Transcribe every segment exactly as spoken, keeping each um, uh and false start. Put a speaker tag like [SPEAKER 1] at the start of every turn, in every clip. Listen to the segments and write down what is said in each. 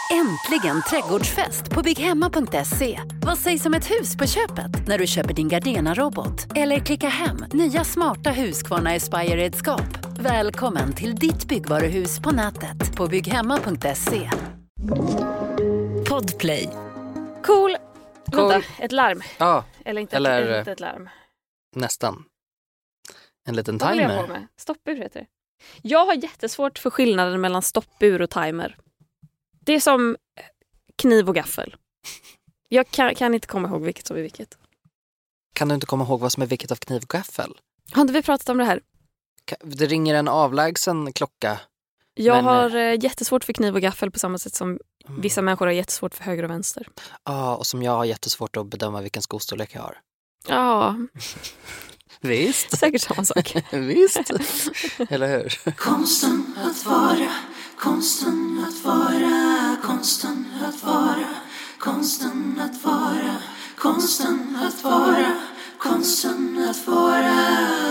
[SPEAKER 1] Äntligen trädgårdsfest på bygghemma punkt se. Vad sägs om ett hus på köpet när du köper din Gardena-robot? Eller klicka hem nya smarta Husqvarna Aspire-redskap. Välkommen till ditt byggvaruhus på nätet på bygghemma punkt se. Podplay.
[SPEAKER 2] Cool.
[SPEAKER 3] cool.
[SPEAKER 2] Vänta, ett larm.
[SPEAKER 3] Ja,
[SPEAKER 2] Eller inte,
[SPEAKER 3] eller,
[SPEAKER 2] ett, inte ett larm.
[SPEAKER 3] Nästan. En liten
[SPEAKER 2] Vad
[SPEAKER 3] timer.
[SPEAKER 2] håller jag på med? Stoppur heter det. Jag har jättesvårt för skillnaden mellan stoppur och timer. Det är som kniv och gaffel. Jag kan, kan inte komma ihåg vilket som är vilket.
[SPEAKER 3] Kan du inte komma ihåg vad som är vilket av kniv och gaffel?
[SPEAKER 2] Har inte vi pratat om det här?
[SPEAKER 3] Det ringer en avlägsen klocka.
[SPEAKER 2] Jag
[SPEAKER 3] men...
[SPEAKER 2] har eh, jättesvårt för kniv och gaffel på samma sätt som mm. vissa människor har jättesvårt för höger och vänster.
[SPEAKER 3] Ja, och som jag har jättesvårt att bedöma vilken skostorlek jag har.
[SPEAKER 2] Ja.
[SPEAKER 3] Visst.
[SPEAKER 2] Säkert samma sak.
[SPEAKER 3] Visst. Eller hur?
[SPEAKER 4] Konsten att vara, konsten att vara, konsten att vara, konsten att vara, konsten att vara, konsten att vara,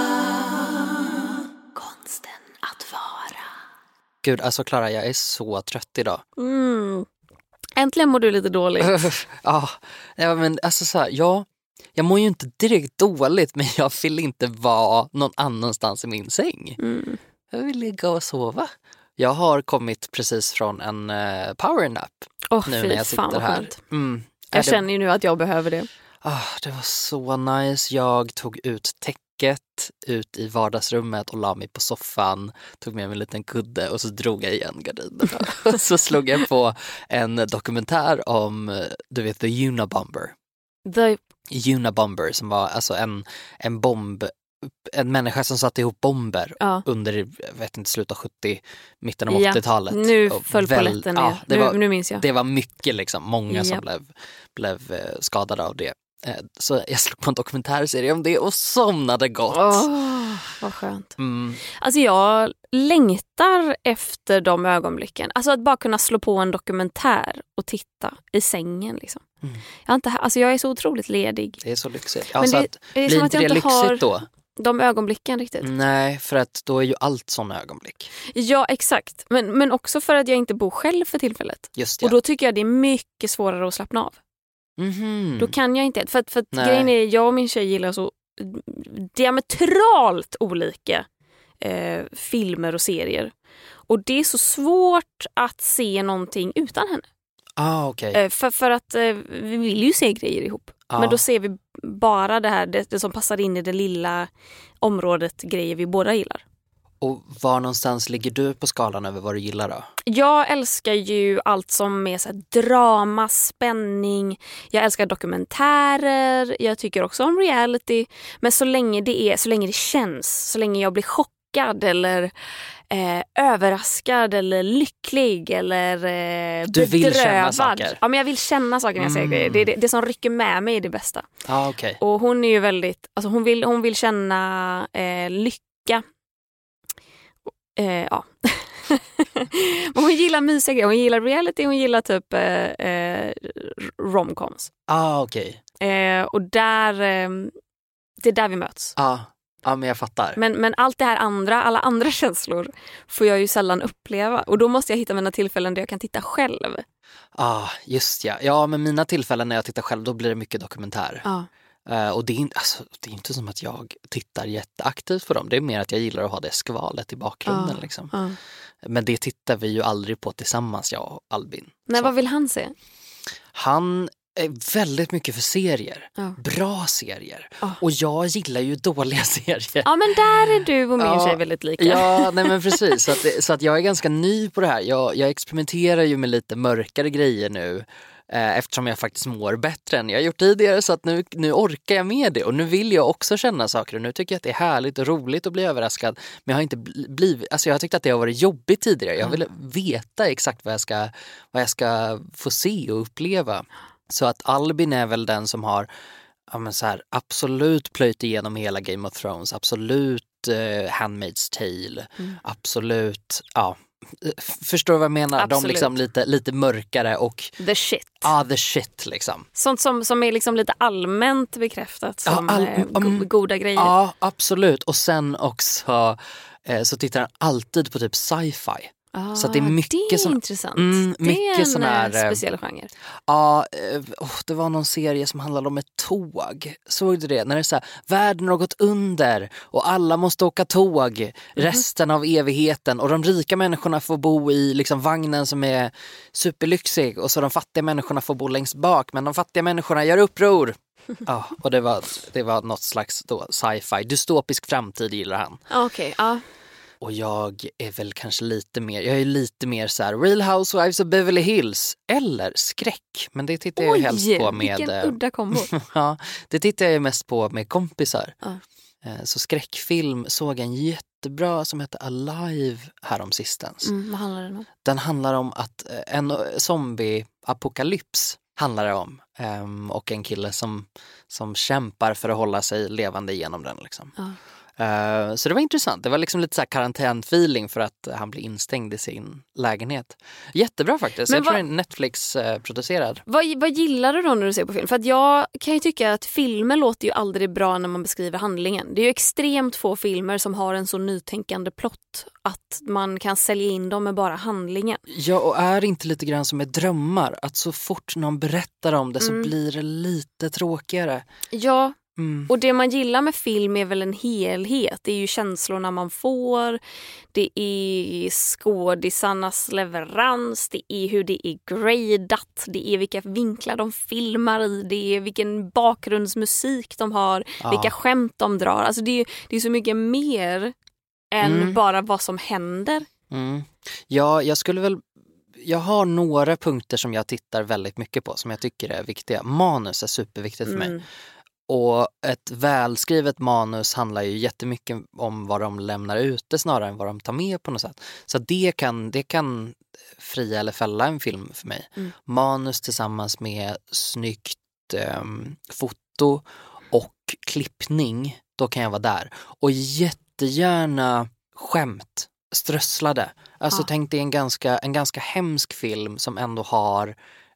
[SPEAKER 4] konsten att vara.
[SPEAKER 3] Gud, alltså Clara, jag är så trött idag.
[SPEAKER 2] Mm. Äntligen mår du lite dåligt.
[SPEAKER 3] Ja, ja, men alltså så här, ja, jag mår ju inte direkt dåligt, men jag vill inte vara någon annanstans i min säng.
[SPEAKER 2] Mm.
[SPEAKER 3] Jag vill ligga och sova. Jag har kommit precis från en uh, powernap.
[SPEAKER 2] Oh,
[SPEAKER 3] nu
[SPEAKER 2] fy,
[SPEAKER 3] när jag sitter
[SPEAKER 2] fan vad
[SPEAKER 3] här.
[SPEAKER 2] skönt.
[SPEAKER 3] Mm.
[SPEAKER 2] Jag
[SPEAKER 3] det...
[SPEAKER 2] känner ju nu att jag behöver det.
[SPEAKER 3] Ah, det var så nice. Jag tog ut täcket ut i vardagsrummet och la mig på soffan. Tog med mig en liten kudde och så drog jag igen gardinerna. Och så slog jag på en dokumentär om, du vet, The Unabomber.
[SPEAKER 2] The...
[SPEAKER 3] Unabomber som var alltså en, en bomb, en människa som satte ihop bomber
[SPEAKER 2] ja.
[SPEAKER 3] under, jag vet inte, slutet av sjuttio, mitten av
[SPEAKER 2] ja.
[SPEAKER 3] åttiotalet.
[SPEAKER 2] Nu
[SPEAKER 3] och
[SPEAKER 2] föll
[SPEAKER 3] väl,
[SPEAKER 2] polletten ner.
[SPEAKER 3] ja, det
[SPEAKER 2] nu,
[SPEAKER 3] var,
[SPEAKER 2] nu minns jag.
[SPEAKER 3] Det var mycket liksom, många
[SPEAKER 2] ja.
[SPEAKER 3] som blev, blev skadade av det. Så jag slog på en dokumentärserie om det och somnade gott.
[SPEAKER 2] Åh, vad skönt.
[SPEAKER 3] Mm.
[SPEAKER 2] Alltså jag längtar efter de ögonblicken. Alltså att bara kunna slå på en dokumentär och titta i sängen liksom. Mm. Jag, har inte, alltså jag är så otroligt ledig.
[SPEAKER 3] Det är så lyxigt.
[SPEAKER 2] Men
[SPEAKER 3] alltså
[SPEAKER 2] det,
[SPEAKER 3] att,
[SPEAKER 2] det är
[SPEAKER 3] blir
[SPEAKER 2] som att jag
[SPEAKER 3] inte
[SPEAKER 2] inte
[SPEAKER 3] lyxigt
[SPEAKER 2] har
[SPEAKER 3] då?
[SPEAKER 2] De ögonblicken riktigt.
[SPEAKER 3] Nej, för att då är ju allt sådana ögonblick.
[SPEAKER 2] Ja, exakt. Men, men också för att jag inte bor själv för tillfället.
[SPEAKER 3] Just det.
[SPEAKER 2] Och då tycker jag det är mycket svårare att slappna av.
[SPEAKER 3] Mm-hmm.
[SPEAKER 2] Då kan jag inte. För, för att grejen är, jag och min tjej gillar så diametralt olika eh, filmer och serier. Och det är så svårt att se någonting utan henne.
[SPEAKER 3] Ah, okay.
[SPEAKER 2] eh, för, för att eh, vi vill ju se grejer ihop. Ah. Men då ser vi bara det här, det, det som passar in i det lilla området grejer vi båda gillar.
[SPEAKER 3] Och var någonstans ligger du på skalan över vad du gillar då?
[SPEAKER 2] Jag älskar ju allt som är så här drama, spänning. Jag älskar dokumentärer. Jag tycker också om reality. Men så länge det är, så länge det känns, så länge jag blir chockad eller eh, överraskad eller lycklig eller eh,
[SPEAKER 3] du
[SPEAKER 2] bedrövad.
[SPEAKER 3] vill känna saker?
[SPEAKER 2] Ja, men jag vill känna saker när jag säger grejer. Det, det, det som rycker med mig är det bästa.
[SPEAKER 3] Ah, okay.
[SPEAKER 2] Och hon är ju väldigt, alltså hon vill, hon vill känna eh, lycka. Eh, ja. Men hon gillar mysiga grejer. Hon gillar reality, hon gillar typ eh, eh, romcoms.
[SPEAKER 3] Ah, okej.
[SPEAKER 2] Okay. Eh, och där eh, det är där vi möts.
[SPEAKER 3] Ah, ah, men jag fattar.
[SPEAKER 2] Men, men allt det här andra, alla andra känslor får jag ju sällan uppleva. Och då måste jag hitta mina tillfällen där jag kan titta själv.
[SPEAKER 3] Ah, just ja. Ja, men mina tillfällen när jag tittar själv, då blir det mycket dokumentär.
[SPEAKER 2] Ah.
[SPEAKER 3] Uh, och det är, alltså, det är inte som att jag tittar jätteaktivt på dem. Det är mer att jag gillar att ha det skvalet i bakgrunden.
[SPEAKER 2] Ah.
[SPEAKER 3] Liksom.
[SPEAKER 2] Ah.
[SPEAKER 3] Men det tittar vi ju aldrig på tillsammans, jag och Albin.
[SPEAKER 2] Nej,
[SPEAKER 3] så.
[SPEAKER 2] vad vill han se?
[SPEAKER 3] Han är väldigt mycket för serier.
[SPEAKER 2] Ja.
[SPEAKER 3] Bra serier.
[SPEAKER 2] Ja.
[SPEAKER 3] Och jag gillar ju dåliga serier.
[SPEAKER 2] Ja, men där är du och min
[SPEAKER 3] ja,
[SPEAKER 2] tjej väldigt lika.
[SPEAKER 3] Ja, nej men precis. Så att, det, så att jag är ganska ny på det här. Jag, jag experimenterar ju med lite mörkare grejer nu. Eh, eftersom jag faktiskt mår bättre än jag gjort tidigare. Så att nu, nu orkar jag med det. Och nu vill jag också känna saker. Och nu tycker jag att det är härligt och roligt att bli överraskad. Men jag har inte blivit... Alltså jag har tyckt att det har varit jobbigt tidigare. Jag vill veta exakt vad jag ska, vad jag ska få se och uppleva. Så att Albin är väl den som har ja, men så här, absolut plöjt igenom hela Game of Thrones. Absolut uh, Handmaid's Tale. Mm. Absolut, ja. Förstår du vad jag menar?
[SPEAKER 2] Absolut.
[SPEAKER 3] De liksom lite, lite mörkare och...
[SPEAKER 2] The shit.
[SPEAKER 3] Ja, ah, the shit liksom.
[SPEAKER 2] Sånt som, som är liksom lite allmänt bekräftat som ja, all, eh, go- um, goda grejer.
[SPEAKER 3] Ja, absolut. Och sen också eh, så tittar han alltid på typ sci-fi.
[SPEAKER 2] Ah,
[SPEAKER 3] så att det är mycket
[SPEAKER 2] det är
[SPEAKER 3] sån,
[SPEAKER 2] intressant.
[SPEAKER 3] mm,
[SPEAKER 2] det
[SPEAKER 3] mycket
[SPEAKER 2] är en
[SPEAKER 3] sån här,
[SPEAKER 2] eh, speciell genre.
[SPEAKER 3] Ja, eh, oh, det var någon serie som handlade om ett tåg. Såg du det? När det är så här, världen har gått under och alla måste åka tåg mm-hmm. resten av evigheten. Och de rika människorna får bo i liksom vagnen som är superlyxig. Och så de fattiga människorna får bo längst bak. Men de fattiga människorna gör uppror. Ja, och det var, det var något slags då, sci-fi. Dystopisk framtid gillar han.
[SPEAKER 2] Okej, okay, ja.
[SPEAKER 3] Och jag är väl kanske lite mer, jag är lite mer så här Real Housewives of Beverly Hills eller skräck. Men det tittar jag
[SPEAKER 2] Oj,
[SPEAKER 3] ju helst på med...
[SPEAKER 2] vilken udda kombo.
[SPEAKER 3] Ja, det tittar jag ju mest på med kompisar.
[SPEAKER 2] Ja.
[SPEAKER 3] Så skräckfilm såg en jättebra som heter Alive häromsistens.
[SPEAKER 2] Mm, vad handlar den om?
[SPEAKER 3] Den handlar om att en zombie-apokalyps handlar det om. Um, och en kille som, som kämpar för att hålla sig levande genom den liksom.
[SPEAKER 2] Ja.
[SPEAKER 3] Uh, så det var intressant. Det var liksom lite så här karantänfeeling för att han blir instängd i sin lägenhet. Jättebra faktiskt. Men jag va- tror det är Netflix-producerad.
[SPEAKER 2] Vad, vad gillar du då när du ser på film? För att jag kan ju tycka att filmer låter ju aldrig bra när man beskriver handlingen. Det är ju extremt få filmer som har en så nytänkande plott att man kan sälja in dem med bara handlingen.
[SPEAKER 3] Ja, och är inte lite grann som med drömmar. Att så fort någon berättar om det mm. så blir det lite tråkigare.
[SPEAKER 2] Ja.
[SPEAKER 3] Mm.
[SPEAKER 2] Och det man gillar med film är väl en helhet. Det är ju känslorna man får. Det är skådisarnas leverans. Det är hur det är gradat. Det är vilka vinklar de filmar i. Det är vilken bakgrundsmusik de har. Ja. Vilka skämt de drar. Alltså det är, det är så mycket mer än mm. bara vad som händer.
[SPEAKER 3] Mm. Ja, jag skulle väl... Jag har några punkter som jag tittar väldigt mycket på som jag tycker är viktiga. Manus är superviktigt för
[SPEAKER 2] Mm.
[SPEAKER 3] mig. Och ett välskrivet manus handlar ju jättemycket om vad de lämnar ute snarare än vad de tar med på något sätt. Så det kan, det kan fria eller fälla en film för mig.
[SPEAKER 2] Mm.
[SPEAKER 3] Manus tillsammans med snyggt eh, foto och klippning, då kan jag vara där. Och jättegärna skämt, strösslade. Alltså
[SPEAKER 2] ja.
[SPEAKER 3] tänk dig en ganska, en ganska hemsk film som ändå har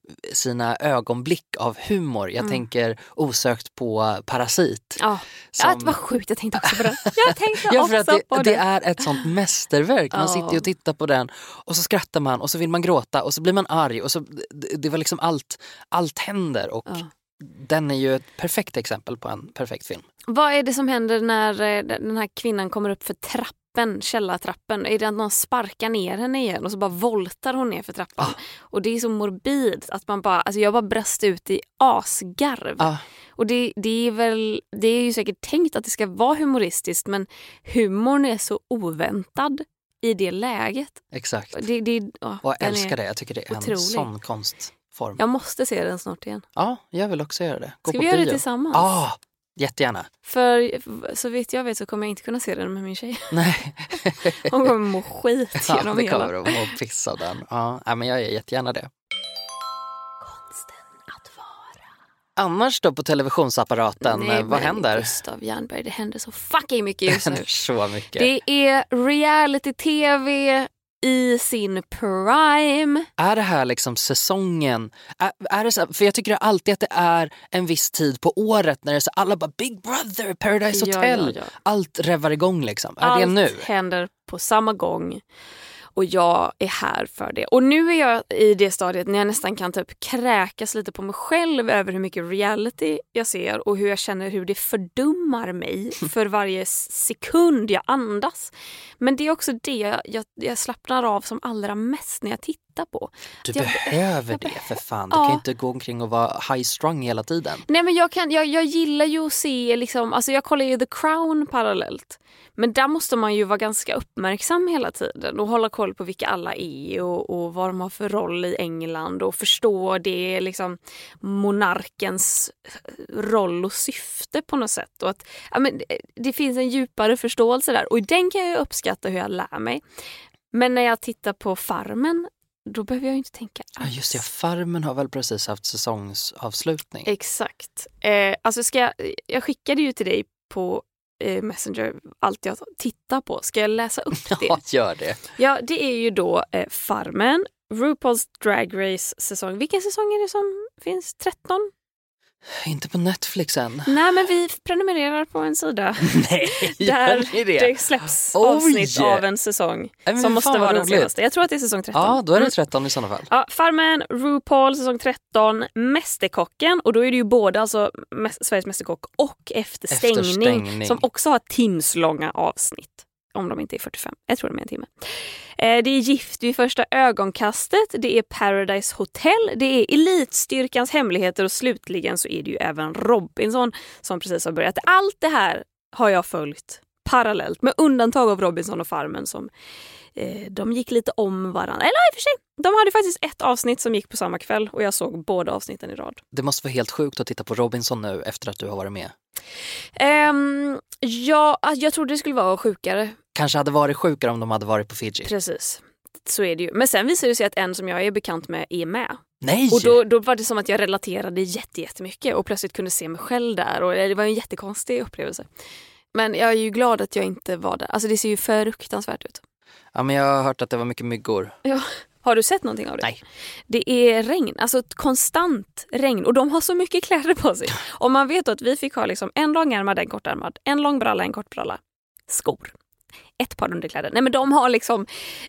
[SPEAKER 3] sina ögonblick av humor. Jag mm. tänker osökt på Parasit.
[SPEAKER 2] Ja, som... ja det var sjukt. Jag tänkte också på den. Jag tänkte
[SPEAKER 3] ja, för
[SPEAKER 2] också
[SPEAKER 3] att det,
[SPEAKER 2] på
[SPEAKER 3] det
[SPEAKER 2] den.
[SPEAKER 3] är ett sånt mästerverk. Man
[SPEAKER 2] ja.
[SPEAKER 3] sitter och tittar på den och så skrattar man och så vill man gråta och så blir man arg och så det, det var liksom allt, allt händer och
[SPEAKER 2] ja.
[SPEAKER 3] den är ju ett perfekt exempel på en perfekt film.
[SPEAKER 2] Vad är det som händer när den här kvinnan kommer upp för trappan? Källartrappen, är det att någon sparkar ner henne igen och så bara voltar hon ner för trappan ah. och det är så morbid att man bara, alltså jag bara brast ut i asgarv
[SPEAKER 3] ah.
[SPEAKER 2] och det, det är väl, det är ju säkert tänkt att det ska vara humoristiskt men humorn är så oväntad i det läget.
[SPEAKER 3] Exakt.
[SPEAKER 2] Det, det, åh,
[SPEAKER 3] och jag älskar det, jag tycker det är
[SPEAKER 2] otrolig.
[SPEAKER 3] En sån konstform.
[SPEAKER 2] Jag måste se den snart igen.
[SPEAKER 3] Ja, jag vill också göra det. Gå
[SPEAKER 2] ska
[SPEAKER 3] på
[SPEAKER 2] vi göra
[SPEAKER 3] bio.
[SPEAKER 2] det tillsammans?
[SPEAKER 3] Ja, ah. Jättegärna.
[SPEAKER 2] För så vitt jag vet så kommer jag inte kunna se den med min tjej.
[SPEAKER 3] Nej.
[SPEAKER 2] Hon kommer må skit
[SPEAKER 3] ja,
[SPEAKER 2] genom
[SPEAKER 3] det
[SPEAKER 2] hela.
[SPEAKER 3] kommer att må piss av den. Ja, men jag är jättegärna det.
[SPEAKER 2] Konsten att vara.
[SPEAKER 3] Annars då på televisionsapparaten,
[SPEAKER 2] Nej,
[SPEAKER 3] vad händer?
[SPEAKER 2] Gustav Jernberg, det händer så fucking mycket just nu.
[SPEAKER 3] Så mycket.
[SPEAKER 2] Det är reality-tv i sin prime.
[SPEAKER 3] Är det här liksom säsongen? Är, är det så, för jag tycker alltid att det är en viss tid på året när det är så alla bara Big Brother, Paradise Hotel. Ja, ja, ja. Allt revar igång liksom. Är
[SPEAKER 2] allt
[SPEAKER 3] det nu?
[SPEAKER 2] Allt händer på samma gång. Och jag är här för det. Och nu är jag i det stadiet när jag nästan kan typ kräkas lite på mig själv över hur mycket reality jag ser och hur jag känner hur det fördummar mig för varje sekund jag andas. Men det är också det jag, jag, jag slappnar av som allra mest när jag tittar på.
[SPEAKER 3] Du
[SPEAKER 2] jag,
[SPEAKER 3] behöver jag, det för fan. Du ja. kan ju inte gå omkring och vara high strung hela tiden.
[SPEAKER 2] Nej, men jag, kan, jag, jag gillar ju att se liksom, alltså jag kollar ju The Crown parallellt. Men där måste man ju vara ganska uppmärksam hela tiden och hålla koll på vilka alla är och, och vad de har för roll i England och förstå det liksom monarkens roll och syfte på något sätt. Och att, ja, men, det finns en djupare förståelse där och den kan jag uppskatta hur jag lär mig. Men när jag tittar på Farmen, då behöver jag ju inte tänka alls.
[SPEAKER 3] Ja, just det, Farmen har väl precis haft säsongsavslutning.
[SPEAKER 2] Exakt. Eh, alltså ska jag, jag skickade ju till dig på Messenger allt jag tittar på. Ska jag läsa upp det?
[SPEAKER 3] Ja, gör det.
[SPEAKER 2] Ja, det är ju då eh, Farmen, RuPaul's Drag Race säsong. Vilken säsong är det som finns? tretton?
[SPEAKER 3] Inte på Netflix än.
[SPEAKER 2] Nej, men vi prenumererar på en sida.
[SPEAKER 3] Nej,
[SPEAKER 2] där
[SPEAKER 3] det?
[SPEAKER 2] det släpps
[SPEAKER 3] Oj.
[SPEAKER 2] avsnitt av en säsong.
[SPEAKER 3] Nej,
[SPEAKER 2] som måste vara den
[SPEAKER 3] roligt.
[SPEAKER 2] senaste. Jag tror att det är säsong tretton.
[SPEAKER 3] Ja, då är det
[SPEAKER 2] Mm.
[SPEAKER 3] tretton i sådana fall.
[SPEAKER 2] Ja, Farmen, RuPaul, säsong tretton, Mästerkocken. Och då är det ju både alltså, mäst- Sveriges Mästerkock och Efter stängning,
[SPEAKER 3] Efter stängning.
[SPEAKER 2] som också har timslånga avsnitt. Om de inte är fyrtiofem. Jag tror de är en timme. Eh, det är Gift vid första ögonkastet. Det är Paradise Hotel. Det är Elitstyrkans hemligheter. Och slutligen så är det ju även Robinson som precis har börjat. Allt det här har jag följt parallellt. Med undantag av Robinson och Farmen som eh, de gick lite om varandra. Eller i och för sig. De hade faktiskt ett avsnitt som gick på samma kväll. Och jag såg båda avsnitten i rad.
[SPEAKER 3] Det måste vara helt sjukt att titta på Robinson nu efter att du har varit med.
[SPEAKER 2] Um, ja, jag trodde det skulle vara sjukare.
[SPEAKER 3] Kanske hade varit sjukare om de hade varit på Fiji.
[SPEAKER 2] Presig. Så är det ju. Men sen visade det sig att en som jag är bekant med är med.
[SPEAKER 3] Nej!
[SPEAKER 2] Och då, då var det som att jag relaterade jätte, jättemycket och plötsligt kunde se mig själv där. Och det var en jättekonstig upplevelse. Men jag är ju glad att jag inte var där. Alltså det ser ju fruktansvärt ut.
[SPEAKER 3] Ja, men jag har hört att det var mycket myggor.
[SPEAKER 2] Ja. Har du sett någonting av det?
[SPEAKER 3] Nej.
[SPEAKER 2] Det är regn, alltså ett konstant regn. Och de har så mycket kläder på sig. Och man vet att vi fick ha liksom en långärmad, en kortärmad, en lång bralla, en kort bralla. Skor. Ett par underkläder. Nej, men de har liksom